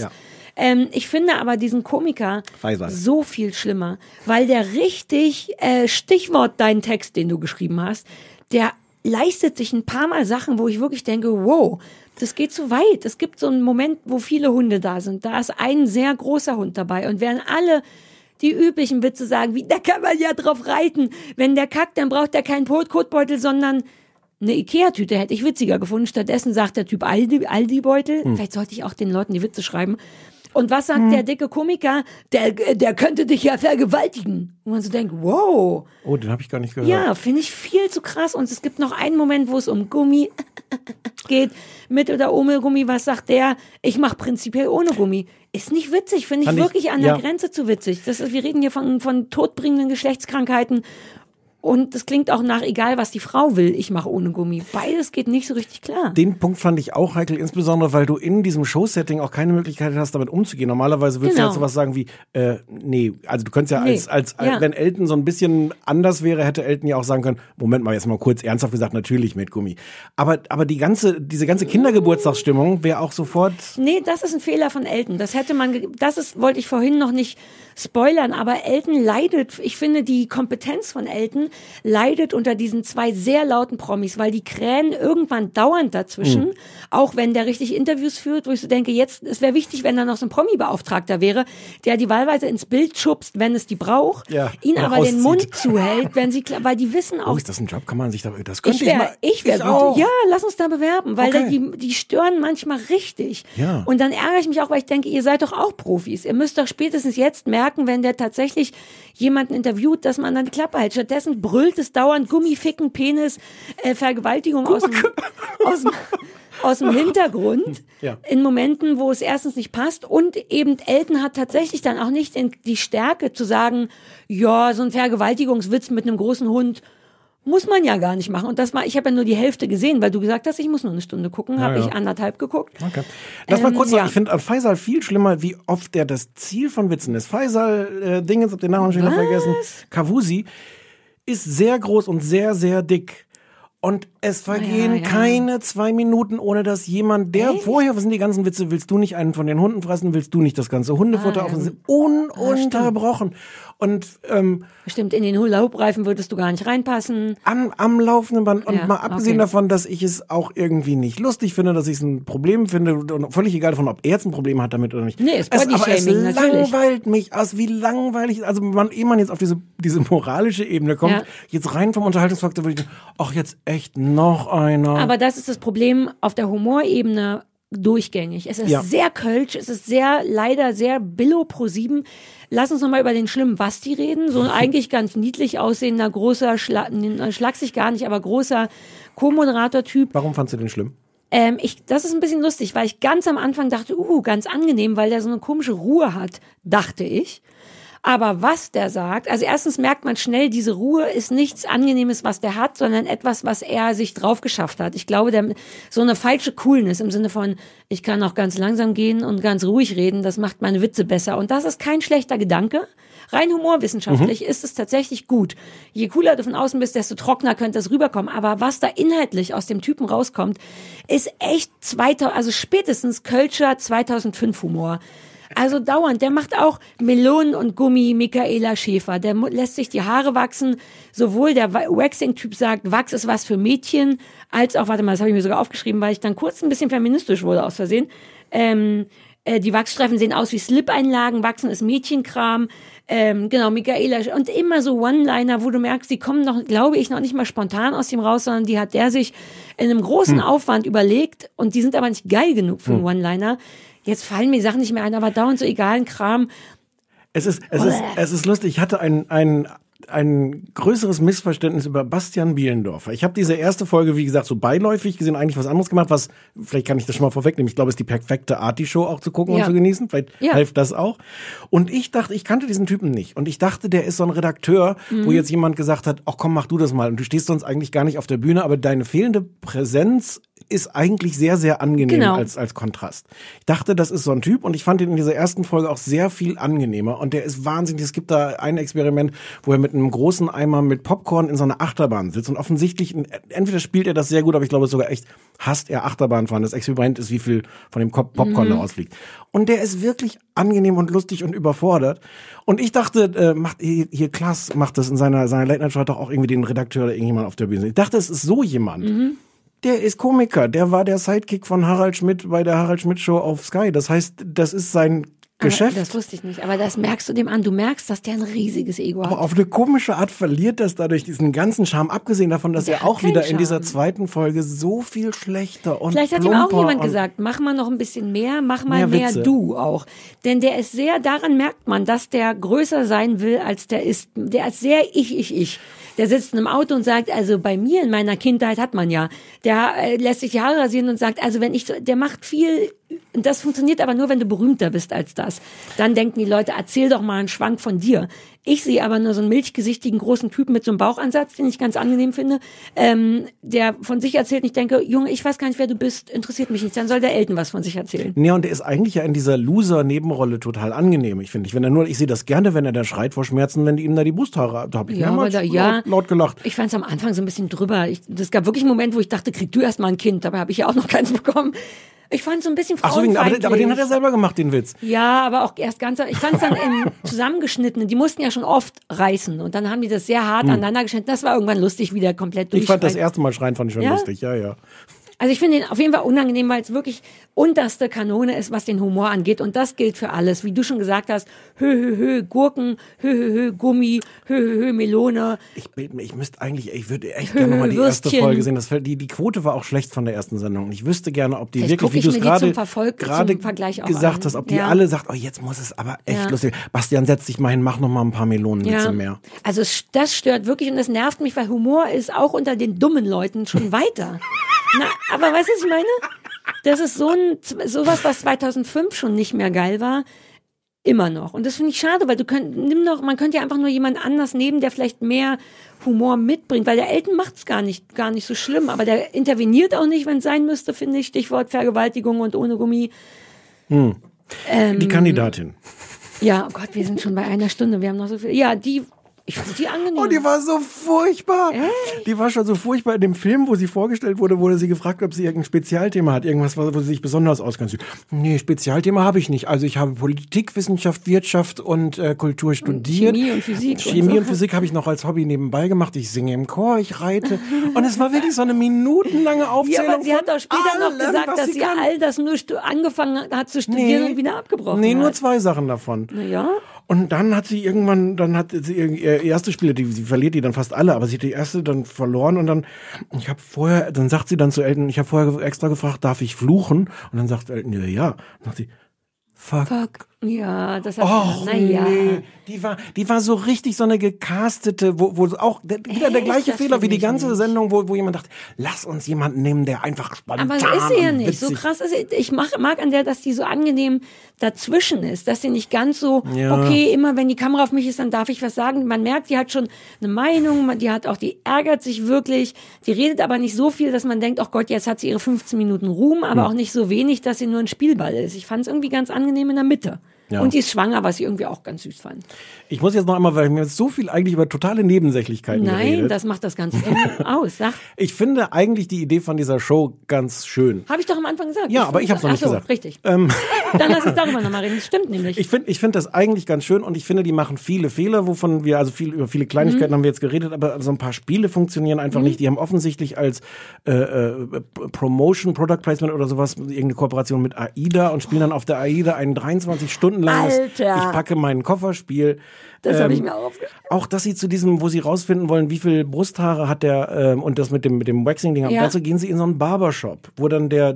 Ich finde aber diesen Komiker Faisal. so viel schlimmer, weil der richtig, Stichwort deinen Text, den du geschrieben hast, der leistet sich ein paar Mal Sachen, wo ich wirklich denke, wow, das geht zu weit. Es gibt so einen Moment, wo viele Hunde da sind. Da ist ein sehr großer Hund dabei und während alle die üblichen Witze sagen, wie, da kann man ja drauf reiten. Wenn der kackt, dann braucht er keinen Kotbeutel, sondern eine Ikea-Tüte, hätte ich witziger gefunden. Stattdessen sagt der Typ Aldi-Beutel. Vielleicht sollte ich auch den Leuten die Witze schreiben. Und was sagt der dicke Komiker? Der könnte dich ja vergewaltigen. Und man so denkt, wow. Oh, den habe ich gar nicht gehört. Ja, finde ich viel zu krass. Und es gibt noch einen Moment, wo es um Gummi geht. Mit oder ohne Gummi. Was sagt der? Ich mache prinzipiell ohne Gummi. Ist nicht witzig. Finde ich wirklich an der Grenze zu witzig. Wir reden hier von todbringenden Geschlechtskrankheiten. Und das klingt auch nach, egal was die Frau will, ich mache ohne Gummi. Beides geht nicht so richtig klar. Den Punkt fand ich auch heikel, insbesondere, weil du in diesem Showsetting auch keine Möglichkeit hast, damit umzugehen. Normalerweise würdest du halt sowas sagen wie, nee, also du könntest wenn Elton so ein bisschen anders wäre, hätte Elton ja auch sagen können, Moment mal, jetzt mal kurz ernsthaft gesagt, natürlich mit Gummi. Aber diese ganze Kindergeburtstagsstimmung wäre auch sofort... Nee, das ist ein Fehler von Elton. Wollte ich vorhin noch nicht spoilern, aber Elton leidet, ich finde, die Kompetenz von Elton leidet unter diesen zwei sehr lauten Promis, weil die krähen irgendwann dauernd dazwischen, auch wenn der richtig Interviews führt, wo ich so denke, es wäre wichtig, wenn da noch so ein Promi-Beauftragter wäre, der die wahlweise ins Bild schubst, wenn es die braucht, ihn aber auszieht. Den Mund zuhält, weil die wissen auch... Oh, ist das ein Job? Kann man sich da... Das Ich wäre gut. auch. Ja, lass uns da bewerben, weil die stören manchmal richtig. Ja. Und dann ärgere ich mich auch, weil ich denke, ihr seid doch auch Profis. Ihr müsst doch spätestens jetzt merken, wenn der tatsächlich jemanden interviewt, dass man dann die Klappe hält. Stattdessen brüllt es dauernd Gummificken, Penis, Vergewaltigung aus dem Hintergrund. Ja. In Momenten, wo es erstens nicht passt und eben Elton hat tatsächlich dann auch nicht die Stärke zu sagen, ja, so ein Vergewaltigungswitz mit einem großen Hund muss man ja gar nicht machen. Und ich habe ja nur die Hälfte gesehen, weil du gesagt hast, ich muss nur eine Stunde gucken. Habe ich 1,5 geguckt. Okay. Lass mal kurz sagen, ich finde an Faisal viel schlimmer, wie oft der das Ziel von Witzen ist. Faisal, Dingens, hab den Namen schon noch vergessen, Kavusi, ist sehr groß und sehr, sehr dick. Und es vergehen keine 2 Minuten, ohne dass jemand, vorher, was sind die ganzen Witze, willst du nicht einen von den Hunden fressen, willst du nicht das ganze Hundefutter ununterbrochen. Und stimmt, in den Hula-Hoop-Reifen würdest du gar nicht reinpassen. Am laufenden Band. Und mal abgesehen davon, dass ich es auch irgendwie nicht lustig finde, dass ich es ein Problem finde, und völlig egal davon, ob er jetzt ein Problem hat damit oder nicht. Nee, ist Body-Shaming, natürlich. Langweilt mich aus, wie langweilig, also ehe man jetzt auf diese moralische Ebene kommt, jetzt rein vom Unterhaltungsfaktor würde ich denken, ach, jetzt echt noch einer. Aber das ist das Problem auf der Humorebene durchgängig. Es ist sehr kölsch, es ist leider sehr Billo Pro7. Lass uns nochmal über den schlimmen Basti reden. So ein eigentlich ganz niedlich aussehender, großer, schlagsig gar nicht, aber großer Co-Moderator-Typ. Warum fandst du den schlimm? Das ist ein bisschen lustig, weil ich ganz am Anfang dachte, ganz angenehm, weil der so eine komische Ruhe hat, dachte ich. Aber was der sagt, also erstens merkt man schnell, diese Ruhe ist nichts Angenehmes, was der hat, sondern etwas, was er sich drauf geschafft hat. Ich glaube, so eine falsche Coolness im Sinne von, ich kann auch ganz langsam gehen und ganz ruhig reden, das macht meine Witze besser. Und das ist kein schlechter Gedanke. Rein humorwissenschaftlich ist es tatsächlich gut. Je cooler du von außen bist, desto trockener könnte das rüberkommen. Aber was da inhaltlich aus dem Typen rauskommt, ist echt spätestens Kölscher 2005 Humor. Also dauernd, der macht auch Melonen und Gummi, Michaela Schäfer, der lässt sich die Haare wachsen, sowohl der Waxing-Typ sagt, Wachs ist was für Mädchen, als auch, warte mal, das habe ich mir sogar aufgeschrieben, weil ich dann kurz ein bisschen feministisch wurde aus Versehen, die Wachsstreifen sehen aus wie Slip-Einlagen, Wachsen ist Mädchenkram, genau, Michaela, und immer so One-Liner, wo du merkst, die kommen noch, glaube ich, noch nicht mal spontan aus dem raus, sondern die hat der sich in einem großen Aufwand überlegt und die sind aber nicht geil genug für einen One-Liner. Jetzt fallen mir Sachen nicht mehr ein, aber dauernd so egalen Kram. Es ist lustig. Ich hatte ein größeres Missverständnis über Bastian Bielendorfer. Ich habe diese erste Folge, wie gesagt, so beiläufig gesehen, eigentlich was anderes gemacht, was, vielleicht kann ich das schon mal vorwegnehmen, ich glaube, es ist die perfekte Arti-Show auch zu gucken und zu genießen, vielleicht hilft das auch. Und ich dachte, ich kannte diesen Typen nicht. Und ich dachte, der ist so ein Redakteur, wo jetzt jemand gesagt hat, ach komm, mach du das mal. Und du stehst sonst eigentlich gar nicht auf der Bühne, aber deine fehlende Präsenz ist eigentlich sehr, sehr angenehm Genau. als Kontrast. Ich dachte, das ist so ein Typ und ich fand ihn in dieser ersten Folge auch sehr viel angenehmer und der ist wahnsinnig. Es gibt da ein Experiment, wo er mit einem großen Eimer mit Popcorn in so einer Achterbahn sitzt und offensichtlich, entweder spielt er das sehr gut, aber ich glaube sogar echt hasst er Achterbahnfahren. Das Experiment ist, wie viel von dem Popcorn da ausfliegt. Und der ist wirklich angenehm und lustig und überfordert. Und ich dachte, Klaas macht das in seiner Late-Night-Show doch auch irgendwie den Redakteur oder irgendjemand auf der Bühne. Ich dachte, es ist so jemand. Der ist Komiker, der war der Sidekick von Harald Schmidt bei der Harald Schmidt Show auf Sky. Das heißt, das ist sein Geschäft. Das wusste ich nicht, aber das merkst du dem an. Du merkst, dass der ein riesiges Ego hat. Aber auf eine komische Art verliert das dadurch diesen ganzen Charme, abgesehen davon, dass er auch wieder in dieser zweiten Folge so viel schlechter und Vielleicht hat ihm auch jemand gesagt, mach mal noch ein bisschen mehr, mach mal mehr du auch. Denn der ist sehr, daran merkt man, dass der größer sein will, als der ist. Der ist sehr ich. Der sitzt in einem Auto und sagt, also bei mir in meiner Kindheit hat man ja, der lässt sich die Haare rasieren und sagt, also der macht viel, das funktioniert aber nur, wenn du berühmter bist als das. Dann denken die Leute, erzähl doch mal einen Schwank von dir. Ich sehe aber nur so einen milchgesichtigen großen Typen mit so einem Bauchansatz, den ich ganz angenehm finde, der von sich erzählt und ich denke, Junge, ich weiß gar nicht, wer du bist, interessiert mich nicht, dann soll der Elton was von sich erzählen. Ja, und der ist eigentlich ja in dieser Loser-Nebenrolle total angenehm, ich finde. Ich sehe das gerne, wenn er da schreit vor Schmerzen, wenn die ihm da die Brusthaare, da habe ich mehrmals laut gelacht. Ich fand es am Anfang so ein bisschen drüber. Es gab wirklich einen Moment, wo ich dachte, krieg du erst mal ein Kind, dabei habe ich ja auch noch keins bekommen. Ich fand es so ein bisschen frauenfeindlich. Aber den hat er selber gemacht, den Witz. Ja, aber auch erst ganz, ich fand es dann im Zusammengeschnittenen, die mussten ja schon oft reißen und dann haben die das sehr hart aneinander geschnitten. Das war irgendwann lustig, wie der komplett durchschreit. Ich fand das erste Mal schreien, fand ich schon lustig, ja. Also ich finde ihn auf jeden Fall unangenehm, weil es wirklich unterste Kanone ist, was den Humor angeht. Und das gilt für alles. Wie du schon gesagt hast, Gurken, Gummi, Melone. Ich würde echt gerne nochmal die erste Folge sehen. Die Quote war auch schlecht von der ersten Sendung. Ich wüsste gerne, ob die wirklich, wie du es gerade gesagt hast, ob die alle sagt, oh, jetzt muss es aber echt lustig. Bastian, setz dich mal hin, mach noch mal ein paar Melonenwitze mehr. Also das stört wirklich und das nervt mich, weil Humor ist auch unter den dummen Leuten schon weiter. Na, aber weißt du, was ich meine? Das ist sowas, was 2005 schon nicht mehr geil war, immer noch. Und das finde ich schade, weil man könnte ja einfach nur jemand anders nehmen, der vielleicht mehr Humor mitbringt, weil der Elton macht es gar nicht so schlimm, aber der interveniert auch nicht, wenn es sein müsste, finde ich. Stichwort Vergewaltigung und ohne Gummi. Die Kandidatin. Ja, oh Gott, wir sind schon bei einer Stunde, wir haben noch so viel. Ja, ich fand die angenehm. Oh, die war so furchtbar. Echt? Die war schon so furchtbar in dem Film, wo sie vorgestellt wurde sie gefragt, ob sie irgendein Spezialthema hat. Irgendwas, wo sie sich besonders auskennt. Nee, Spezialthema habe ich nicht. Also ich habe Politik, Wissenschaft, Wirtschaft und Kultur studiert. Chemie und Physik. Chemie und Physik habe ich noch als Hobby nebenbei gemacht. Ich singe im Chor, ich reite. Und es war wirklich so eine minutenlange Aufzählung. Ja, aber sie hat auch später noch gesagt, dass sie all das nur angefangen hat zu studieren und wieder abgebrochen hat. Nur 2 Sachen davon. Naja. Und dann hat sie ihr erste Spiele, sie verliert die dann fast alle, aber sie hat die erste dann verloren und dann sagt sie dann zu Elton, ich habe vorher extra gefragt, darf ich fluchen? Und dann sagt Elton, ja. Und sagt sie, fuck. Ja, das hat nee. Die war so richtig so eine gecastete, wo auch wieder der gleiche Fehler wie die ganze Sendung, wo jemand dachte, lass uns jemanden nehmen, der einfach spontan. Aber so ist sie ja nicht. Witzig. So krass ist sie. Ich mag an der, dass die so angenehm dazwischen ist, dass sie nicht ganz so, okay, immer wenn die Kamera auf mich ist, dann darf ich was sagen. Man merkt, die hat schon eine Meinung, die ärgert sich wirklich, die redet aber nicht so viel, dass man denkt, oh Gott, jetzt hat sie ihre 15 Minuten Ruhm, aber auch nicht so wenig, dass sie nur ein Spielball ist. Ich fand es irgendwie ganz angenehm in der Mitte. Ja. Und die ist schwanger, was ich irgendwie auch ganz süß fand. Ich muss jetzt noch einmal, weil wir jetzt so viel eigentlich über totale Nebensächlichkeiten geredet. Nein, das macht das Ganze aus. Sag. Ich finde eigentlich die Idee von dieser Show ganz schön. Habe ich doch am Anfang gesagt. Ja, aber ich habe es noch nicht gesagt. Richtig. Dann lass uns darüber nochmal reden. Das stimmt nämlich. Ich finde das eigentlich ganz schön und ich finde, die machen viele Fehler, wovon wir, also über viele Kleinigkeiten haben wir jetzt geredet, aber so ein paar Spiele funktionieren einfach nicht. Die haben offensichtlich als Promotion, Product Placement oder sowas irgendeine Kooperation mit AIDA und spielen dann auf der AIDA ein 23 Stunden langes Alter. Ich packe meinen Kofferspiel. Das habe ich mir auch aufgeschrieben. Auch, dass sie zu diesem, wo sie rausfinden wollen, wie viel Brusthaare hat der und das mit dem Waxing-Ding haben. Dazu gehen sie in so einen Barbershop, wo dann der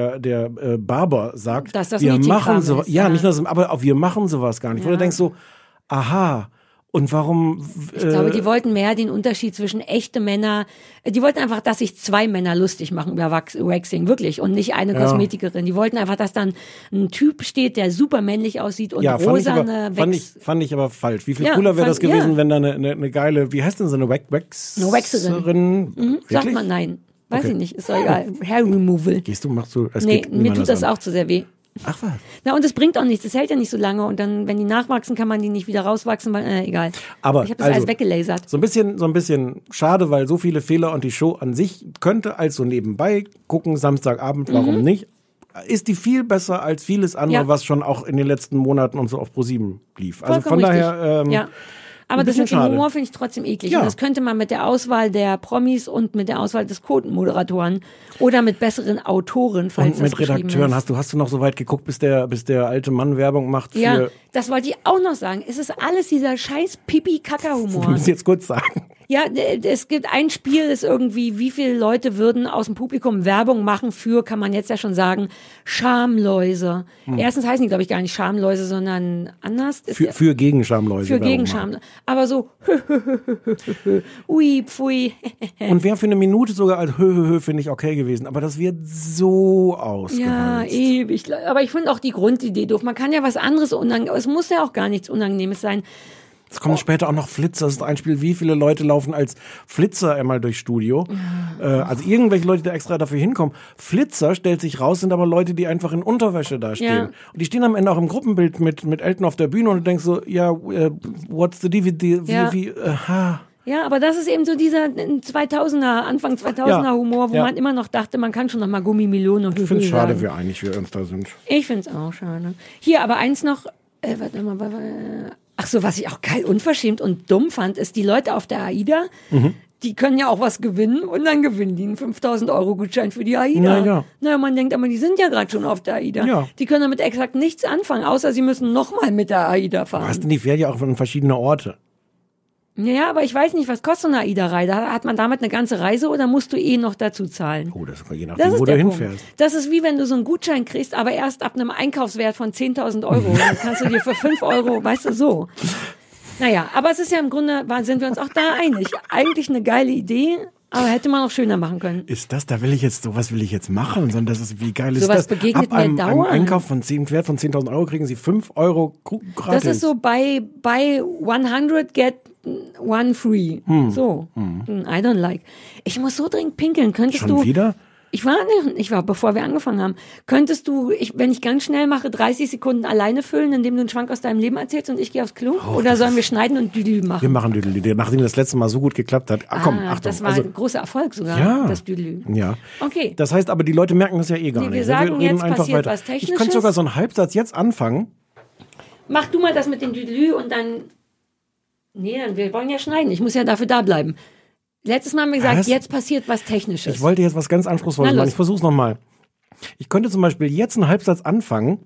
Barber sagt, dass das wir machen so, nicht nur das, aber auch wir machen sowas gar nicht. Wo du denkst so, aha. Und warum? Ich glaube, die wollten mehr den Unterschied zwischen echte Männer. Die wollten einfach, dass sich 2 Männer lustig machen über Waxing, wirklich, und nicht eine Kosmetikerin. Die wollten einfach, dass dann ein Typ steht, der super männlich aussieht und rosane fand ich aber falsch. Wie viel cooler wäre das gewesen, wenn da eine geile, wie heißt denn so eine Waxerin? Sagt man nein. Weiß Okay. ich nicht, ist doch egal. Hair Removal. Machst du, es Nee, geht mir niemand tut das an. auch zu sehr weh. Ach was. Na, und es bringt auch nichts, es hält ja nicht so lange und dann, wenn die nachwachsen, kann man die nicht wieder rauswachsen, weil, egal. Aber ich habe das also, alles weggelasert. So ein bisschen schade, weil so viele Fehler und die Show an sich könnte als so nebenbei gucken, Samstagabend, warum nicht? Ist die viel besser als vieles andere, Ja. was schon auch in den letzten Monaten und so auf ProSieben lief. Also Vollkommen von richtig. daher, Ja. Aber ein das bisschen mit dem schade. Humor finde ich trotzdem eklig. Ja. Und das könnte man mit der Auswahl der Promis und mit der Auswahl des Quotenmoderatoren oder mit besseren Autoren, falls und das mit geschrieben Redakteuren, ist. hast du noch so weit geguckt, bis der alte Mann Werbung macht für, Ja, das wollte ich auch noch sagen. Es ist alles dieser scheiß wir Pipi-Kaka-Humor. müssen jetzt kurz sagen. Ja, es gibt ein Spiel, das irgendwie, wie viele Leute würden aus dem Publikum Werbung machen für, kann man jetzt ja schon sagen, Schamläuse. Erstens heißen die, glaube ich, gar nicht Schamläuse, sondern anders. Ist der- Für Gegenschamläuse. für Werbung Gegenscham. Aber so, ui, pfui. machen. Und wäre für eine Minute sogar als Hö, finde ich okay gewesen. Aber das wird so Ja, ausgereizt. ewig. Aber ich finde auch die Grundidee doof. Man kann ja was anderes es muss ja auch gar nichts Unangenehmes sein. Es kommen später auch noch Flitzer. Das ist ein Spiel, wie viele Leute laufen als Flitzer einmal durchs Studio. Also irgendwelche Leute, die extra dafür hinkommen. Flitzer, stellt sich raus, sind aber Leute, die einfach in Unterwäsche da stehen. Ja. Und die stehen am Ende auch im Gruppenbild mit Elton auf der Bühne und du denkst so, ja, what's the DVD? Ja. Ja, aber das ist eben so dieser Anfang 2000er Ja. Humor, wo Ja. man immer noch dachte, man kann schon noch mal Gummimelone und Ich finde es schade, sagen. wie einig wir uns da sind. Ich finde es auch schade. Hier, aber eins noch, warte mal, ach so, was ich auch geil unverschämt und dumm fand, ist die Leute auf der AIDA, die können ja auch was gewinnen und dann gewinnen die einen 5.000 € Gutschein für die AIDA. Na ja. Naja, man denkt, aber die sind ja gerade schon auf der AIDA. Ja. Die können damit exakt nichts anfangen, außer sie müssen nochmal mit der AIDA fahren. Was denn, die fährt ja auch von verschiedene Orte. Ja, aber ich weiß nicht, was kostet so eine AIDA-Reise? Hat man damit eine ganze Reise oder musst du noch dazu zahlen? Oh, das ist je Das nachdem, ist wo du der Punkt. hinfährst. Das ist wie wenn du so einen Gutschein kriegst, aber erst ab einem Einkaufswert von 10.000 €. Dann kannst du dir für 5 €, weißt du, so. Naja, aber es ist ja im Grunde, sind wir uns auch da einig. Eigentlich eine geile Idee, aber hätte man auch schöner machen können. Ist das, sowas will ich jetzt machen, sondern das ist, wie geil ist Sowas das? begegnet Ab einem mir dauernd. Einkauf von 10 von 10.000 € kriegen sie 5 € gratis. Das ist so bei 100 get one free. So. I don't like. Ich muss so dringend pinkeln. Könntest Schon du. wieder? Ich war, bevor wir angefangen haben. Könntest du, wenn ich ganz schnell mache, 30 Sekunden alleine füllen, indem du einen Schwank aus deinem Leben erzählst und ich gehe aufs Klo? Oder sollen wir schneiden und Düdel machen? Wir machen Düdelü, nachdem das letzte Mal so gut geklappt hat. Ach komm, Achtung. Das war ein großer Erfolg sogar, Ja. das Düdel. Ja. Okay. Das heißt aber, die Leute merken das ja eh gar Nee, nicht. wir sagen jetzt, passiert was Ich Technisches. könnte sogar so einen Halbsatz jetzt anfangen. Mach du mal das mit dem Düdelü und dann. Nee, wir wollen ja schneiden. Ich muss ja dafür da bleiben. Letztes Mal haben wir gesagt, Was? jetzt passiert was Technisches. Ich wollte jetzt was ganz Anspruchsvolles Na, machen. los. Ich versuch's nochmal. Ich könnte zum Beispiel jetzt einen Halbsatz anfangen.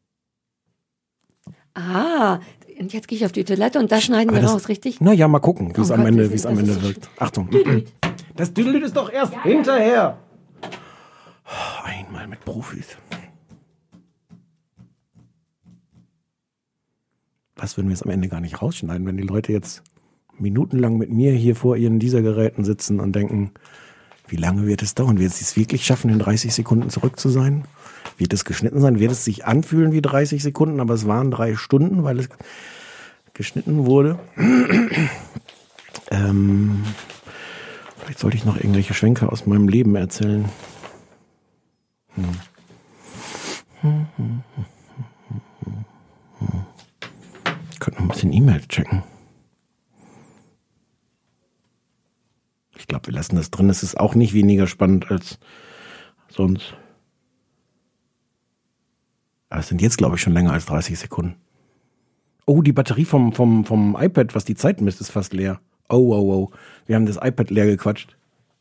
Und jetzt gehe ich auf die Toilette und das schneiden wir raus, richtig? Naja, mal gucken, wie es Oh am Gott, Ende, das wie es ist- am das Ende ist so wirkt. Achtung. Das Düdelü ist doch erst hinterher. Einmal mit Profis. Was würden wir jetzt am Ende gar nicht rausschneiden, wenn die Leute jetzt minutenlang mit mir hier vor ihren Dieselgeräten sitzen und denken, wie lange wird es dauern? Wird es es wirklich schaffen, in 30 Sekunden zurück zu sein? Wird es geschnitten sein? Wird es sich anfühlen wie 30 Sekunden, aber es waren 3 Stunden, weil es geschnitten wurde? Vielleicht sollte ich noch irgendwelche Schwenker aus meinem Leben erzählen. Ich könnte noch ein bisschen E-Mails checken. Ich glaube, wir lassen das drin. Es ist auch nicht weniger spannend als sonst. Aber es sind jetzt, glaube ich, schon länger als 30 Sekunden. Oh, die Batterie vom iPad, was die Zeit misst, ist fast leer. Oh. Wir haben das iPad leer gequatscht.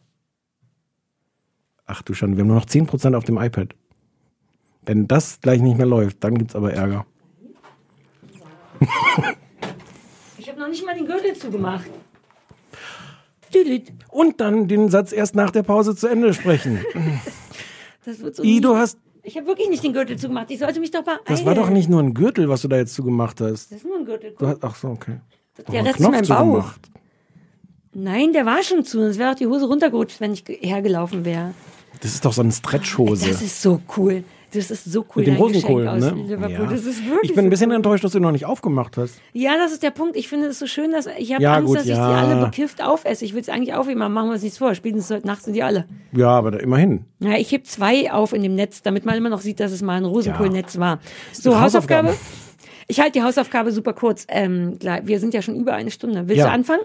Ach du Schande, wir haben nur noch 10% auf dem iPad. Wenn das gleich nicht mehr läuft, dann gibt's aber Ärger. Ich habe noch nicht mal den Gürtel zugemacht. Düdelt. Und dann den Satz erst nach der Pause zu Ende sprechen. Das wird so Du nie- hast, Ich habe wirklich nicht den Gürtel zugemacht. Ich sollte mich doch beeilen. das war doch nicht nur ein Gürtel, was du da jetzt zugemacht hast. Das ist nur ein Gürtel. Du hast, ach so, okay. Der Oh, Rest ist mein Bauch. zugemacht. Nein, der war schon zu. Es wäre auch die Hose runtergerutscht, wenn ich hergelaufen wäre. Das ist doch so eine Stretchhose. Das ist so cool. Das ist so cool, Mit dem dein Rosenkohl, Geschenk aus ne? Liverpool. Ja. Das ist wirklich Ich bin ein bisschen so cool. enttäuscht, dass du noch nicht aufgemacht hast. Ja, das ist der Punkt. Ich finde es so schön, dass ich habe Ja, Angst, gut, dass ich die ja. alle bekifft aufesse. Ich will es eigentlich aufheben, aber machen wir uns nichts vor. Spätestens heute Nacht sind die alle. Ja, aber immerhin. Ja, ich heb 2 auf in dem Netz, damit man immer noch sieht, dass es mal ein Rosenkohlnetz war. So, Hausaufgaben. Hausaufgabe. Ich halte die Hausaufgabe super kurz. Wir sind ja schon über eine Stunde. Willst Ja. du anfangen?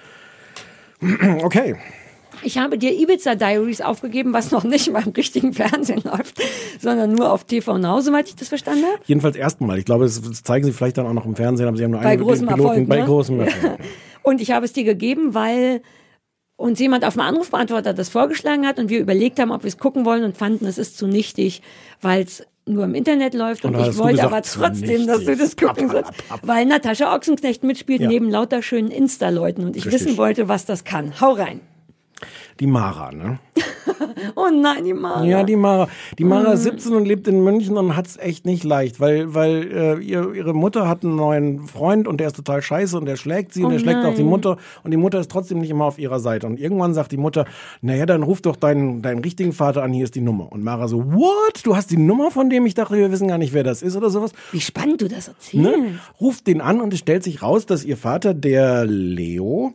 Okay. Ich habe dir Ibiza Diaries aufgegeben, was noch nicht mal im richtigen Fernsehen läuft, sondern nur auf TV Now, soweit ich das verstanden habe. Jedenfalls erstmal. Ich glaube, das zeigen sie vielleicht dann auch noch im Fernsehen, aber sie haben nur Bei einige großem Piloten Erfolg, bei ne? großem Erfolg. Und ich habe es dir gegeben, weil uns jemand auf dem Anrufbeantworter das vorgeschlagen hat und wir überlegt haben, ob wir es gucken wollen und fanden, es ist zu nichtig, weil es nur im Internet läuft und Und da ich hast du wollte gesagt, aber zu trotzdem, dass du nichtig. das gucken sollst, weil Natascha Ochsenknecht mitspielt Ja. neben lauter schönen Insta-Leuten und ich Richtig. wissen wollte, was das kann. Hau rein. Die Mara, ne? Oh nein, die Mara. Ja, die Mara. Die Mara ist 17 und lebt in München und hat's echt nicht leicht, weil ihre Mutter hat einen neuen Freund und der ist total scheiße und der schlägt sie und der schlägt auch die Mutter und die Mutter ist trotzdem nicht immer auf ihrer Seite. Und irgendwann sagt die Mutter, naja, dann ruf doch deinen richtigen Vater an, hier ist die Nummer. Und Mara so, what? Du hast die Nummer von dem? Ich dachte, wir wissen gar nicht, wer das ist oder sowas. Wie spannend du das erzählst. Ne? Ruft den an und es stellt sich raus, dass ihr Vater, der Leo...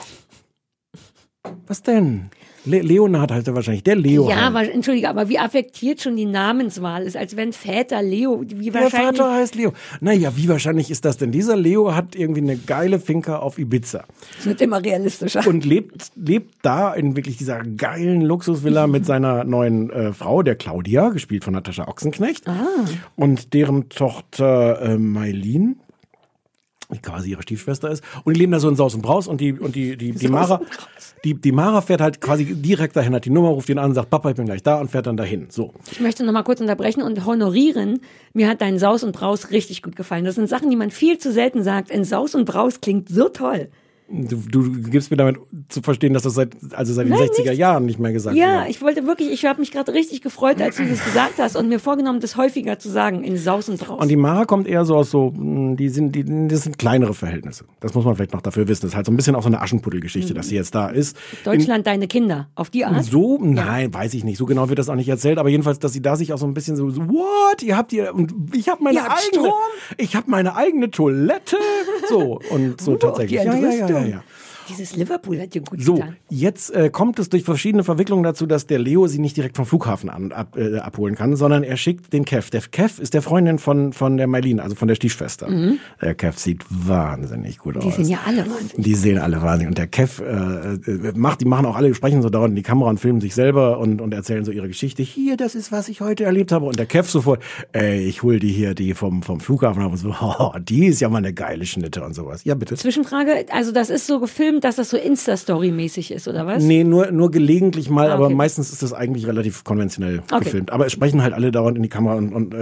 Was denn? Leonhard heißt er wahrscheinlich. Der Leo. Ja, halt. aber entschuldige, aber wie affektiert schon die Namenswahl ist, als wenn Väter Leo, wie Der wahrscheinlich. Vater heißt Leo. Naja, wie wahrscheinlich ist das denn? Dieser Leo hat irgendwie eine geile Finca auf Ibiza Das wird immer realistischer. und lebt da in wirklich dieser geilen Luxusvilla mit seiner neuen Frau, der Claudia, gespielt von Natascha Ochsenknecht. Und deren Tochter Maylin, die quasi ihre Stiefschwester ist. Und die leben da so in Saus und Braus und die Mara, die Mara fährt halt quasi direkt dahin, hat die Nummer, ruft ihn an, sagt, Papa, ich bin gleich da und fährt dann dahin. So. Ich möchte noch mal kurz unterbrechen und honorieren. Mir hat dein Saus und Braus richtig gut gefallen. Das sind Sachen, die man viel zu selten sagt. In Saus und Braus klingt so toll. Du gibst mir damit zu verstehen, dass das seit den 60er Jahren nicht mehr gesagt Ja, wird. ich wollte wirklich, ich habe mich gerade richtig gefreut, als du das gesagt hast und mir vorgenommen, das häufiger zu sagen, in Saus und Braus. Und die Mara kommt eher so aus das sind kleinere Verhältnisse. Das muss man vielleicht noch dafür wissen. Das ist halt so ein bisschen auch so eine Aschenputtel-Geschichte, dass sie jetzt da ist. Deutschland, deine Kinder, auf die Art. So? Nein, weiß ich nicht. So genau wird das auch nicht erzählt. Aber jedenfalls, dass sie da sich auch so ein bisschen so what? Ich habe Ihr habt Strom? ich habe meine eigene Toilette. So, und so tatsächlich. Die Entrüstung. Ja. Dieses Liverpool hat dir gut So, getan. jetzt kommt es durch verschiedene Verwicklungen dazu, dass der Leo sie nicht direkt vom Flughafen abholen kann, sondern er schickt den Kev. Der Kev ist der Freundin von der Maylin, also von der Stiefschwester. Der Kev sieht wahnsinnig gut aus. Die sind ja alle wahnsinnig. Die sehen alle wahnsinnig. Und der Kev die machen auch alle, sprechen so dauernd in die Kamera und filmen sich selber und erzählen so ihre Geschichte. Hier, das ist, was ich heute erlebt habe. Und der Kev sofort, ich hol die vom Flughafen ab und so, die ist ja mal eine geile Schnitte und sowas. Ja, bitte. Zwischenfrage, also das ist so gefilmt, dass das so Insta-Story-mäßig ist, oder was? Nee, nur gelegentlich mal, Ah, aber okay. meistens ist das eigentlich relativ konventionell Okay. gefilmt. Aber es sprechen halt alle dauernd in die Kamera und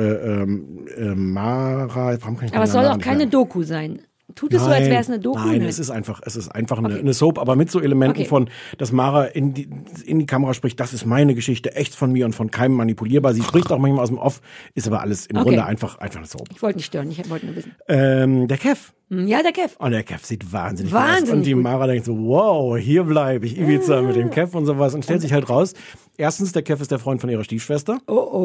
Mara, warum kann ich Aber es den soll Namen auch nicht keine merken? Tut es so, als wäre es eine Doku? Nein, es ist einfach eine Soap, aber mit so Elementen Okay. von, dass Mara in die Kamera spricht, das ist meine Geschichte, echt von mir und von keinem manipulierbar. Sie spricht auch manchmal aus dem Off, ist aber alles im Grunde einfach eine Soap. Ich wollte nicht stören, ich wollte nur wissen. Der Kev. Ja, der Kev. Und der Kev sieht wahnsinnig gut aus. Wahnsinnig Und die gut. Mara denkt so, wow, hier bleibe ich, Ibiza mit dem Kev und sowas. Und stellt sich halt raus, erstens, der Kev ist der Freund von ihrer Stiefschwester.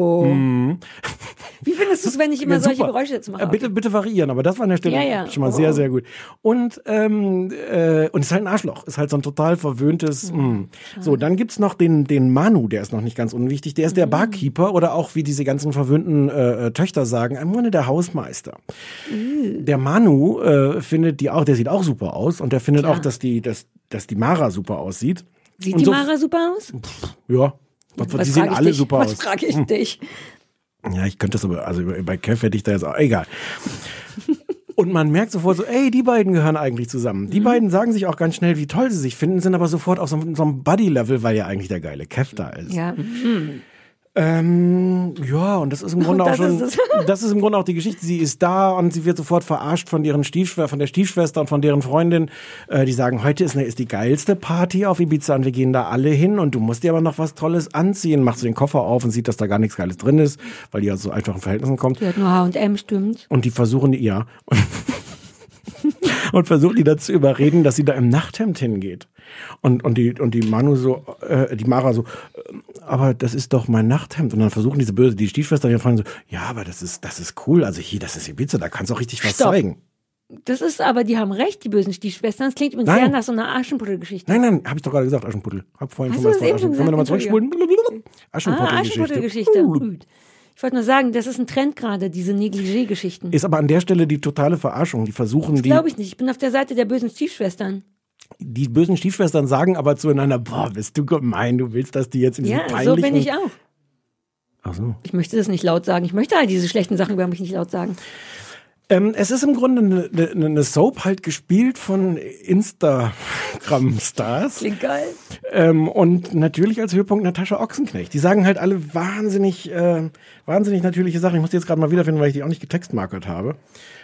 Wie findest du es, wenn ich immer Ja, solche super. Geräusche jetzt mache? Bitte variieren, aber das war an der Stelle Ja. schon mal sehr, sehr gut. Und ist halt ein Arschloch, ist halt so ein total verwöhntes. So, dann gibt's noch den Manu, der ist noch nicht ganz unwichtig, der ist der Barkeeper oder auch, wie diese ganzen verwöhnten Töchter sagen, im Grunde der Hausmeister. Der Manu findet die auch, der sieht auch super aus und der findet auch, dass die Mara super aussieht. Sieht Und die so- Mara super aus? Ja, die sehen frag ich alle dich? super Was aus. frage ich dich? Ja, ich könnte das aber, also bei Kev hätte ich da jetzt auch, egal. Und man merkt sofort so, ey, die beiden gehören eigentlich zusammen. Die beiden sagen sich auch ganz schnell, wie toll sie sich finden, sind aber sofort auf so einem Buddy-Level, weil ja eigentlich der geile Kev da ist. Ja. Ja, und das ist im Grunde auch Das schon, ist das ist im Grunde auch die Geschichte. Sie ist da und sie wird sofort verarscht von der Stiefschwester und von deren Freundin. Die sagen, heute ist die geilste Party auf Ibiza und wir gehen da alle hin und du musst dir aber noch was Tolles anziehen. Macht so den Koffer auf und sieht, dass da gar nichts Geiles drin ist, weil die aus so einfachen Verhältnissen kommt. Die hat nur H&M, stimmt. Und die versuchen und versuchen die dazu überreden, dass sie da im Nachthemd hingeht. Und die Manu so, die Mara so, aber das ist doch mein Nachthemd. Und dann versuchen die Stiefschwestern, die fragen so, ja, aber das ist cool. Also hier, das ist Ibiza, da kannst du auch richtig was zeigen. Das ist aber, die haben recht, die bösen Stiefschwestern. Das klingt übrigens sehr nach so einer Aschenputtel-Geschichte. Nein, habe ich doch gerade gesagt, Aschenputtel. Hab vorhin Hast schon du was das eben von schon Aschenputtel. Können wir nochmal gesagt? zurückspulen? Aschenputtel-Geschichte. Aschenputtel-Geschichte. Gut. Ich wollte nur sagen, das ist ein Trend gerade, diese Negligé-Geschichten. Ist aber an der Stelle die totale Verarschung. Die versuchen, Glaube ich nicht. Ich bin auf der Seite der bösen Stiefschwestern. Die bösen Stiefschwestern sagen aber zueinander, boah, bist du gemein, du willst, dass die jetzt in diesem peinlichen... Ja, so bin ich auch. Ach so. Ich möchte das nicht laut sagen. Ich möchte all diese schlechten Sachen über mich nicht laut sagen. Es ist im Grunde eine Soap halt gespielt von Instagram-Stars. Klingt geil. Und natürlich als Höhepunkt Natascha Ochsenknecht. Die sagen halt alle wahnsinnig natürliche Sachen. Ich muss die jetzt gerade mal wiederfinden, weil ich die auch nicht getextmarkert habe.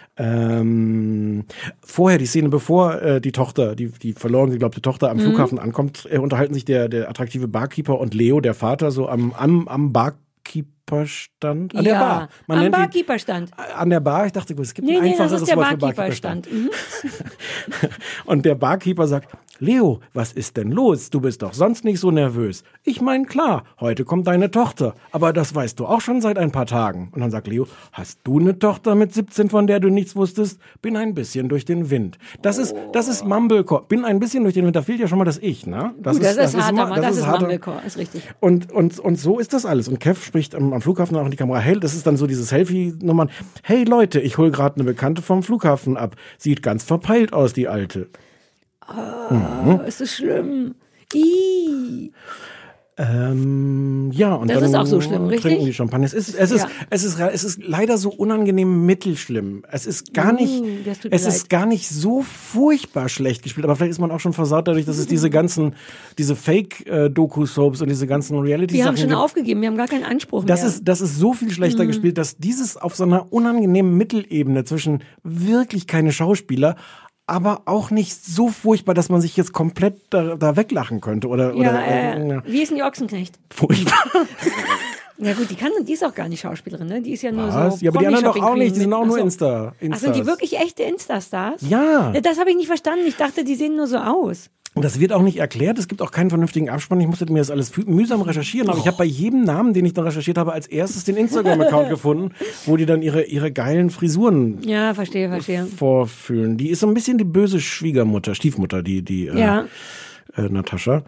Vorher die Szene, bevor die Tochter, die verloren geglaubte Tochter am Flughafen ankommt, unterhalten sich der attraktive Barkeeper und Leo, der Vater, so am Barkeeperstand? An der Bar. Am Barkeeperstand. An der Bar. Ich dachte, gut, es gibt ein einfacheres Wort für Barkeeperstand. Und der Barkeeper sagt, Leo, was ist denn los? Du bist doch sonst nicht so nervös. Ich meine, klar, heute kommt deine Tochter. Aber das weißt du auch schon seit ein paar Tagen. Und dann sagt Leo, hast du eine Tochter mit 17, von der du nichts wusstest? Bin ein bisschen durch den Wind. Das ist Mumblecore. Bin ein bisschen durch den Wind. Da fehlt ja schon mal das Ich, ne? Das ist Mumblecore, ist richtig. Und so ist das alles. Und Kev spricht am Flughafen auch in die Kamera. Hey, das ist dann so diese Selfie-Nummern. Hey Leute, ich hol gerade eine Bekannte vom Flughafen ab. Sieht ganz verpeilt aus, die Alte. Es ist schlimm. Ja, und das dann ist auch so schlimm, richtig? Trinken die Champagner. Es ist leider so unangenehm mittelschlimm. Es ist gar nicht so furchtbar schlecht gespielt, aber vielleicht ist man auch schon versaut dadurch, dass es diese Fake-Doku-Soaps und diese ganzen Reality-Sachen Die haben schon aufgegeben, wir haben gar keinen Anspruch mehr. Das ist so viel schlechter gespielt, dass dieses auf so einer unangenehmen Mittelebene zwischen wirklich keine Schauspieler, aber auch nicht so furchtbar, dass man sich jetzt komplett da weglachen könnte. Wie ist denn die Ochsenknecht? Furchtbar. Ja gut, die ist auch gar nicht Schauspielerin, ne? Die ist ja nur Was? so. Ja, aber die anderen doch auch nicht, die sind auch nur Insta. Insta. Ach, sind die wirklich echte Insta-Stars? Ja. Das habe ich nicht verstanden. Ich dachte, die sehen nur so aus. Und das wird auch nicht erklärt. Es gibt auch keinen vernünftigen Abspann. Ich musste mir das alles mühsam recherchieren. Aber ich habe bei jedem Namen, den ich dann recherchiert habe, als erstes den Instagram-Account gefunden, wo die dann ihre geilen Frisuren verstehe. vorfühlen. Die ist so ein bisschen die böse Stiefmutter, die Natascha.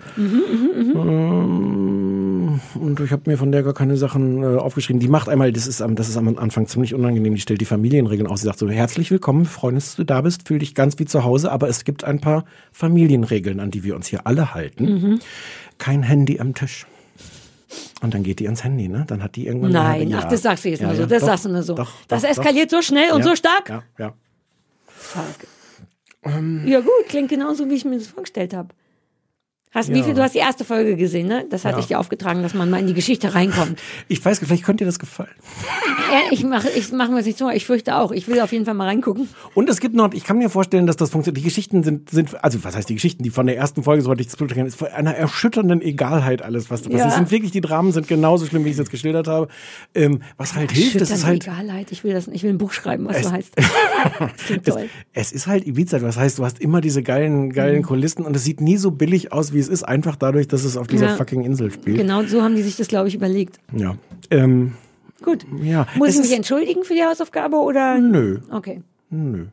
Und ich habe mir von der gar keine Sachen aufgeschrieben. Die macht einmal, das ist am Anfang ziemlich unangenehm, die stellt die Familienregeln aus. Sie sagt so, herzlich willkommen, freuen uns, dass du da bist, fühl dich ganz wie zu Hause, aber es gibt ein paar Familienregeln, an die wir uns hier alle halten. Kein Handy am Tisch. Und dann geht die ans Handy, ne? Dann hat die irgendwann... Nein, das sagst du jetzt nur so, das sagst du nur so. Das eskaliert so schnell und so stark. Ja. Fuck. Ja gut, klingt genauso, wie ich mir das vorgestellt habe. Du hast die erste Folge gesehen, ne? Das hatte ich dir aufgetragen, dass man mal in die Geschichte reinkommt. Ich weiß, vielleicht könnte dir das gefallen. Ja, ich mach mir das nicht so, ich fürchte auch. Ich will auf jeden Fall mal reingucken. Und es gibt noch, ich kann mir vorstellen, dass das funktioniert. Die Geschichten sind, also was heißt die Geschichten, die von der ersten Folge, soweit ich das Blut kenne, ist von einer erschütternden Egalheit alles, was passiert. Es sind wirklich, die Dramen sind genauso schlimm, wie ich es jetzt geschildert habe. Was halt hilft, das ist halt... Egalheit, ich will ein Buch schreiben, was so heißt. Das klingt toll. Es ist halt Ibiza, das heißt, du hast immer diese geilen Kulissen und es sieht nie so billig aus, wie es ist, einfach dadurch, dass es auf dieser fucking Insel spielt. Genau, so haben die sich das, glaube ich, überlegt. Ja. Gut. Ja. Muss ich mich entschuldigen für die Hausaufgabe oder? Nö. Okay. Nö.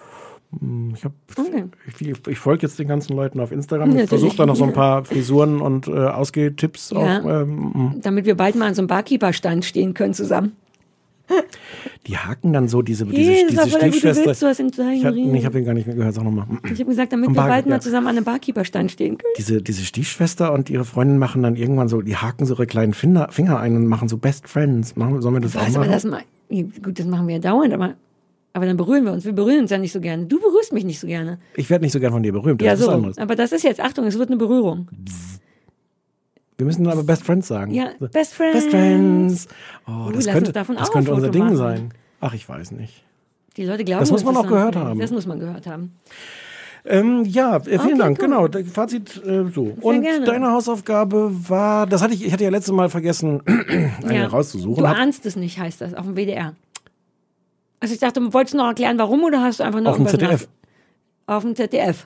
Ich folge jetzt den ganzen Leuten auf Instagram. Ich versuche da noch so ein paar Frisuren und Ausgehtipps. Damit wir bald mal an so einem Barkeeper-Stand stehen können zusammen. Die haken dann so diese Stiefschwester. Ich habe den gar nicht mehr gehört, sag nochmal. Ich habe gesagt, damit wir bald mal zusammen an einem Barkeeper-Stand stehen können. Diese Stiefschwester und ihre Freundin machen dann irgendwann so, die haken so ihre kleinen Finger ein und machen so Best Friends. Sollen wir das auch machen? Gut, das machen wir ja dauernd, aber dann berühren wir uns. Wir berühren uns ja nicht so gerne. Du berührst mich nicht so gerne. Ich werde nicht so gern von dir berühmt. Das ist anderes. Aber das ist jetzt, Achtung, es wird eine Berührung. Wir müssen aber Best Friends sagen. Ja, Best Friends. Best Friends. Oh, das könnte unser Ding machen. sein. Ach, ich weiß nicht. Die Leute glauben, das muss man auch gehört haben. Das muss man gehört haben. Vielen Dank. Cool. Genau, Fazit so. Sehr und gerne. Deine Hausaufgabe war, ich hatte ja letztes Mal vergessen, eine rauszusuchen. Du ahnst es nicht, heißt das, auf dem WDR. Also ich dachte, wolltest du noch erklären, warum, oder hast du einfach nur auf dem ZDF? Auf dem ZDF.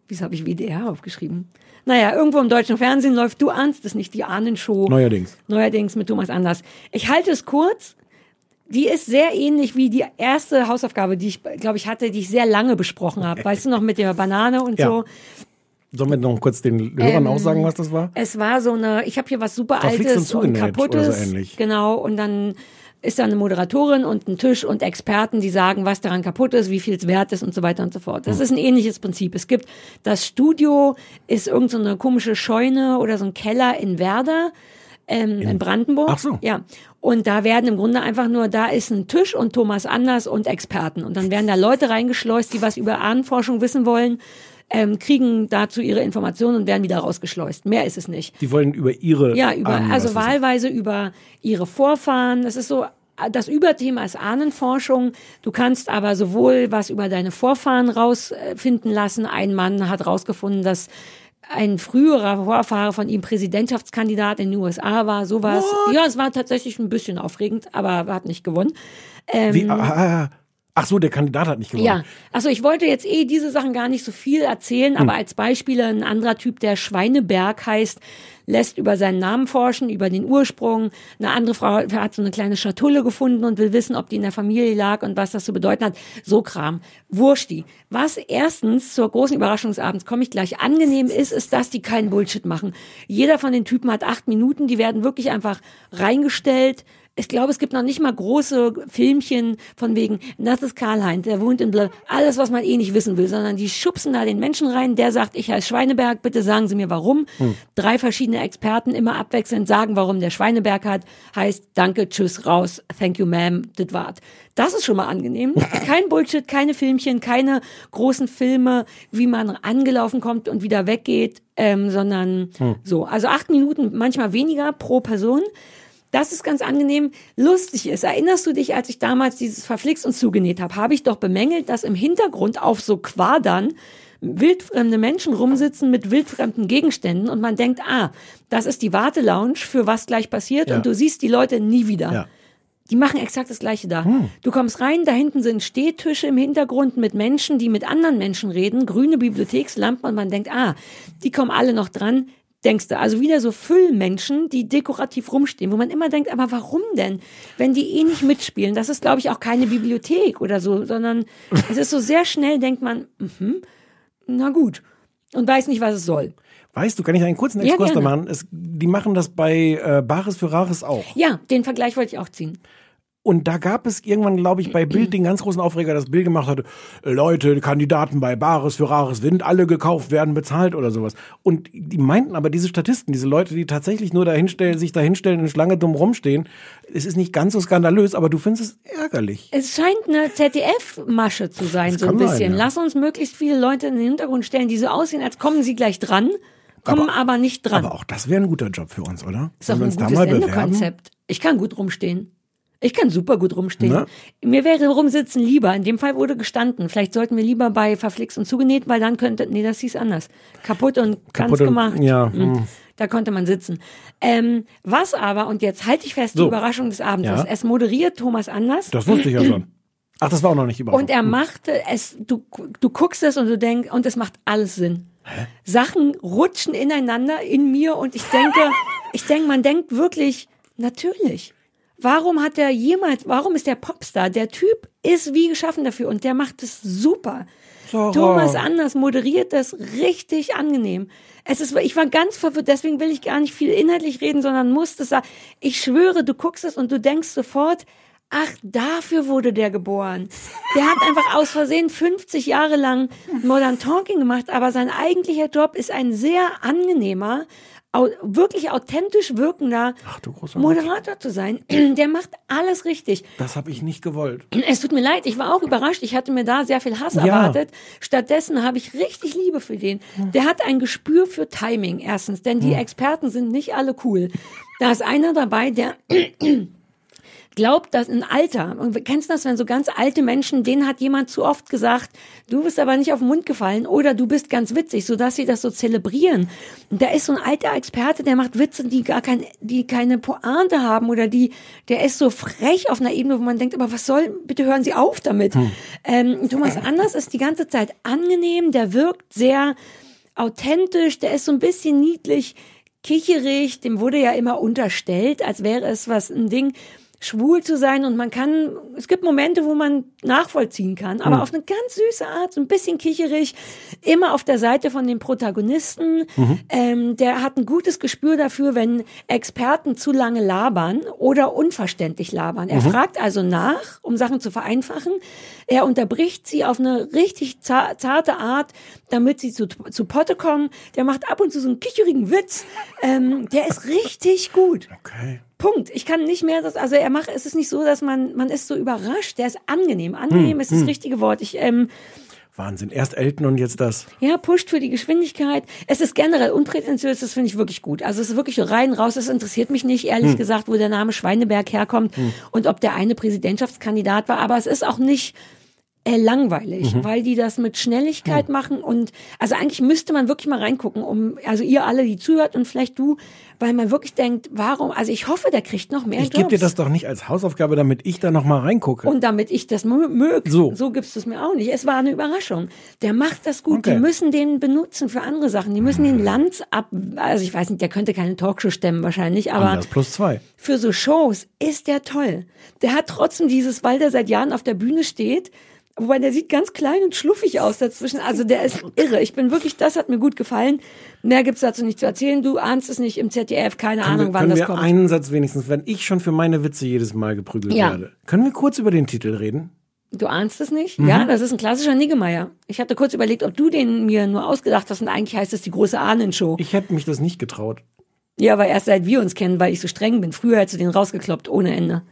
Wieso habe ich WDR aufgeschrieben? Naja, irgendwo im deutschen Fernsehen läuft Du ahnst es nicht, die Ahnenshow. Neuerdings mit Thomas Anders. Ich halte es kurz. Die ist sehr ähnlich wie die erste Hausaufgabe, die ich, glaube ich, hatte, die ich sehr lange besprochen habe. Weißt du noch, mit der Banane und so. Sollen wir noch kurz den Hörern auch sagen, was das war? Es war so eine, ich habe hier was super Verflixt Altes und Kaputtes. Oder so ähnlich. Genau, und dann ist da eine Moderatorin und ein Tisch und Experten, die sagen, was daran kaputt ist, wie viel es wert ist und so weiter und so fort. Das ist ein ähnliches Prinzip. Es gibt, das Studio ist irgend so eine komische Scheune oder so ein Keller in Werder, in Brandenburg. Ach so. Ja. Und da werden im Grunde einfach nur, da ist ein Tisch und Thomas Anders und Experten. Und dann werden da Leute reingeschleust, die was über Ahnenforschung wissen wollen, kriegen dazu ihre Informationen und werden wieder rausgeschleust. Mehr ist es nicht. Die wollen über ihre Ahnen also was wahlweise über ihre Vorfahren. Das ist so, das Überthema ist Ahnenforschung. Du kannst aber sowohl was über deine Vorfahren rausfinden lassen. Ein Mann hat rausgefunden, dass ein früherer Vorfahre von ihm Präsidentschaftskandidat in den USA war, sowas. What? Ja, es war tatsächlich ein bisschen aufregend, aber er hat nicht gewonnen. Ach so, der Kandidat hat nicht gewonnen. Ja, also ich wollte jetzt diese Sachen gar nicht so viel erzählen, aber als Beispiele ein anderer Typ, der Schweineberg heißt, lässt über seinen Namen forschen, über den Ursprung. Eine andere Frau hat so eine kleine Schatulle gefunden und will wissen, ob die in der Familie lag und was das zu bedeuten hat. So Kram. Wurschti. Was erstens zur großen Überraschung des Abends, komme ich gleich, angenehm ist, dass die keinen Bullshit machen. Jeder von den Typen hat 8 Minuten, die werden wirklich einfach reingestellt. Ich glaube, es gibt noch nicht mal große Filmchen von wegen, das ist Karl-Heinz, der wohnt in alles, was man nicht wissen will, sondern die schubsen da den Menschen rein, der sagt, ich heiße Schweineberg, bitte sagen Sie mir warum. 3 verschiedene Experten immer abwechselnd sagen, warum der Schweineberg heißt, danke, tschüss, raus, thank you, ma'am, das war's. Das ist schon mal angenehm. Kein Bullshit, keine Filmchen, keine großen Filme, wie man angelaufen kommt und wieder weggeht, sondern so. Also 8 Minuten, manchmal weniger pro Person. Das ist ganz angenehm. Lustig ist, erinnerst du dich, als ich damals dieses Verflixt und zugenäht habe ich doch bemängelt, dass im Hintergrund auf so Quadern wildfremde Menschen rumsitzen mit wildfremden Gegenständen und man denkt, das ist die Wartelounge für was gleich passiert und du siehst die Leute nie wieder. Ja. Die machen exakt das Gleiche da. Du kommst rein, da hinten sind Stehtische im Hintergrund mit Menschen, die mit anderen Menschen reden, grüne Bibliothekslampen und man denkt, die kommen alle noch dran. Denkst du, also wieder so Füllmenschen, die dekorativ rumstehen, wo man immer denkt, aber warum denn, wenn die nicht mitspielen? Das ist, glaube ich, auch keine Bibliothek oder so, sondern es ist so sehr schnell, denkt man, na gut, und weiß nicht, was es soll. Weißt du, kann ich einen kurzen Exkurs da machen? Die machen das bei Bares für Rares auch. Ja, den Vergleich wollte ich auch ziehen. Und da gab es irgendwann, glaube ich, bei Bild den ganz großen Aufreger, dass Bild gemacht hatte, Leute, die Kandidaten bei Bares für Rares sind alle gekauft, werden bezahlt oder sowas. Und die meinten aber, diese Statisten, diese Leute, die tatsächlich nur sich dahinstellen, in Schlange dumm rumstehen, es ist nicht ganz so skandalös, aber du findest es ärgerlich. Es scheint eine ZDF-Masche zu sein, so ein bisschen. Sein, ja. Lass uns möglichst viele Leute in den Hintergrund stellen, die so aussehen, als kommen sie gleich dran, kommen aber nicht dran. Aber auch das wäre ein guter Job für uns, oder? Ist doch ein gutes Sendekonzept. Ich kann gut rumstehen. Ich kann super gut rumstehen. Na? Mir wäre rumsitzen lieber. In dem Fall wurde gestanden. Vielleicht sollten wir lieber bei Verflixt und zugenäht, weil dann das hieß anders. Kaputt und ganz gemacht. Ja. Da konnte man sitzen. Was aber, und jetzt halte ich fest, die Überraschung des Abends ist, es moderiert Thomas Anders. Das wusste ich ja schon. Ach, das war auch noch nicht überraschend. Und er machte es, du guckst es und du denkst, und es macht alles Sinn. Hä? Sachen rutschen ineinander in mir und ich denke, man denkt wirklich, natürlich. Warum ist der Popstar? Der Typ ist wie geschaffen dafür und der macht es super. Sarah. Thomas Anders moderiert das richtig angenehm. Ich war ganz verwirrt, deswegen will ich gar nicht viel inhaltlich reden, sondern musste sagen, ich schwöre, du guckst es und du denkst sofort, ach, dafür wurde der geboren. Der hat einfach aus Versehen 50 Jahre lang Modern Talking gemacht, aber sein eigentlicher Job ist ein sehr angenehmer, wirklich authentisch wirkender Moderator zu sein. Der macht alles richtig. Das habe ich nicht gewollt. Es tut mir leid, ich war auch überrascht. Ich hatte mir da sehr viel Hass erwartet. Stattdessen habe ich richtig Liebe für den. Der hat ein Gespür für Timing, erstens, denn die Experten sind nicht alle cool. Da ist einer dabei, glaubt, dass ein Alter, und kennst du das, wenn so ganz alte Menschen, denen hat jemand zu oft gesagt, du bist aber nicht auf den Mund gefallen oder du bist ganz witzig, sodass sie das so zelebrieren. Und da ist so ein alter Experte, der macht Witze, die keine Pointe haben oder der ist so frech auf einer Ebene, wo man denkt, aber was soll, bitte hören Sie auf damit. Thomas Anders ist die ganze Zeit angenehm, der wirkt sehr authentisch, der ist so ein bisschen niedlich, kicherig, dem wurde ja immer unterstellt, als wäre es ein Ding, schwul zu sein, und es gibt Momente, wo man nachvollziehen kann, aber auf eine ganz süße Art, so ein bisschen kicherig, immer auf der Seite von den Protagonisten. Der hat ein gutes Gespür dafür, wenn Experten zu lange labern oder unverständlich labern. Er fragt also nach, um Sachen zu vereinfachen. Er unterbricht sie auf eine richtig zarte Art, damit sie zu Potte kommen. Der macht ab und zu so einen kicherigen Witz. Der ist richtig gut. Okay. Punkt. Ich kann nicht mehr, es ist nicht so, dass man ist so überrascht. Der ist angenehm. Angenehm ist das richtige Wort. Wahnsinn. Erst Elton und jetzt das. Ja, pusht für die Geschwindigkeit. Es ist generell unprätentiös, das finde ich wirklich gut. Also es ist wirklich rein raus, es interessiert mich nicht, ehrlich gesagt, wo der Name Schweineberg herkommt und ob der eine Präsidentschaftskandidat war. Aber es ist auch nicht langweilig, weil die das mit Schnelligkeit machen, und also eigentlich müsste man wirklich mal reingucken, also ihr alle, die zuhört und vielleicht du, weil man wirklich denkt, warum, also ich hoffe, der kriegt noch mehr Jobs. Ich gebe dir das doch nicht als Hausaufgabe, damit ich da noch mal reingucke. Und damit ich das möge. So gibst du es mir auch nicht. Es war eine Überraschung. Der macht das gut. Okay. Die müssen den benutzen für andere Sachen. Die müssen den Lanz also ich weiß nicht, der könnte keine Talkshow stemmen wahrscheinlich, aber Anders +2. für so Shows ist der toll. Der hat trotzdem weil der seit Jahren auf der Bühne steht, wobei der sieht ganz klein und schluffig aus dazwischen. Also der ist irre. Das hat mir gut gefallen. Mehr gibt's dazu nicht zu erzählen. Du ahnst es nicht im ZDF, keine Ahnung, wann das kommt. Können wir einen Satz wenigstens, wenn ich schon für meine Witze jedes Mal geprügelt werde. Können wir kurz über den Titel reden? Du ahnst es nicht? Ja, das ist ein klassischer Niggemeier. Ich hatte kurz überlegt, ob du den mir nur ausgedacht hast, und eigentlich heißt es die große Ahnenshow. Ich hätte mich das nicht getraut. Ja, aber erst seit wir uns kennen, weil ich so streng bin. Früher hättest du den rausgekloppt, ohne Ende.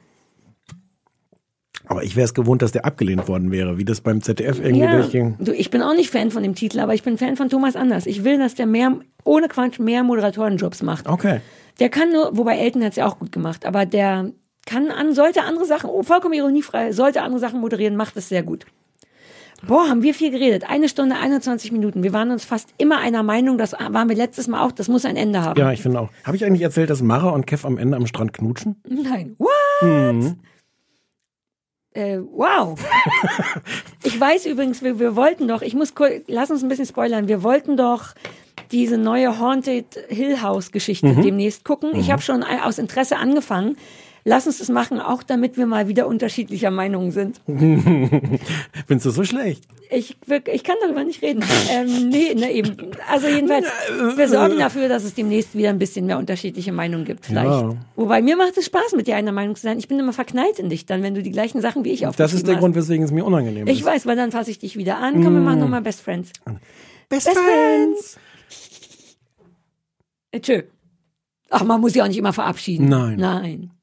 Aber ich wäre es gewohnt, dass der abgelehnt worden wäre, wie das beim ZDF irgendwie durchging. Du, ich bin auch nicht Fan von dem Titel, aber ich bin Fan von Thomas Anders. Ich will, dass der ohne Quatsch mehr Moderatorenjobs macht. Okay. Der kann nur, wobei Elton hat es ja auch gut gemacht, aber der sollte andere Sachen, vollkommen ironiefrei, sollte andere Sachen moderieren, macht es sehr gut. Boah, haben wir viel geredet. 1 Stunde, 21 Minuten. Wir waren uns fast immer einer Meinung, das waren wir letztes Mal auch, das muss ein Ende haben. Ja, ich finde auch. Habe ich eigentlich erzählt, dass Mara und Kev am Ende am Strand knutschen? Nein. What? Wow. Ich weiß übrigens, wir wollten doch, lass uns ein bisschen spoilern, wir wollten doch diese neue Haunted Hill House Geschichte demnächst gucken. Ich habe schon aus Interesse angefangen. Lass uns das machen, auch damit wir mal wieder unterschiedlicher Meinung sind. Findest du so schlecht? Ich kann darüber nicht reden. Eben. Also jedenfalls, wir sorgen dafür, dass es demnächst wieder ein bisschen mehr unterschiedliche Meinungen gibt, vielleicht. Ja. Wobei mir macht es Spaß, mit dir einer Meinung zu sein. Ich bin immer verknallt in dich dann, wenn du die gleichen Sachen wie ich aufgeschrieben hast. Das ist der Grund, weswegen es mir unangenehm ist. Ich weiß, weil dann fasse ich dich wieder an. Komm, wir machen nochmal Best Friends. Best Friends! Tschö. Ach, man muss ja auch nicht immer verabschieden. Nein.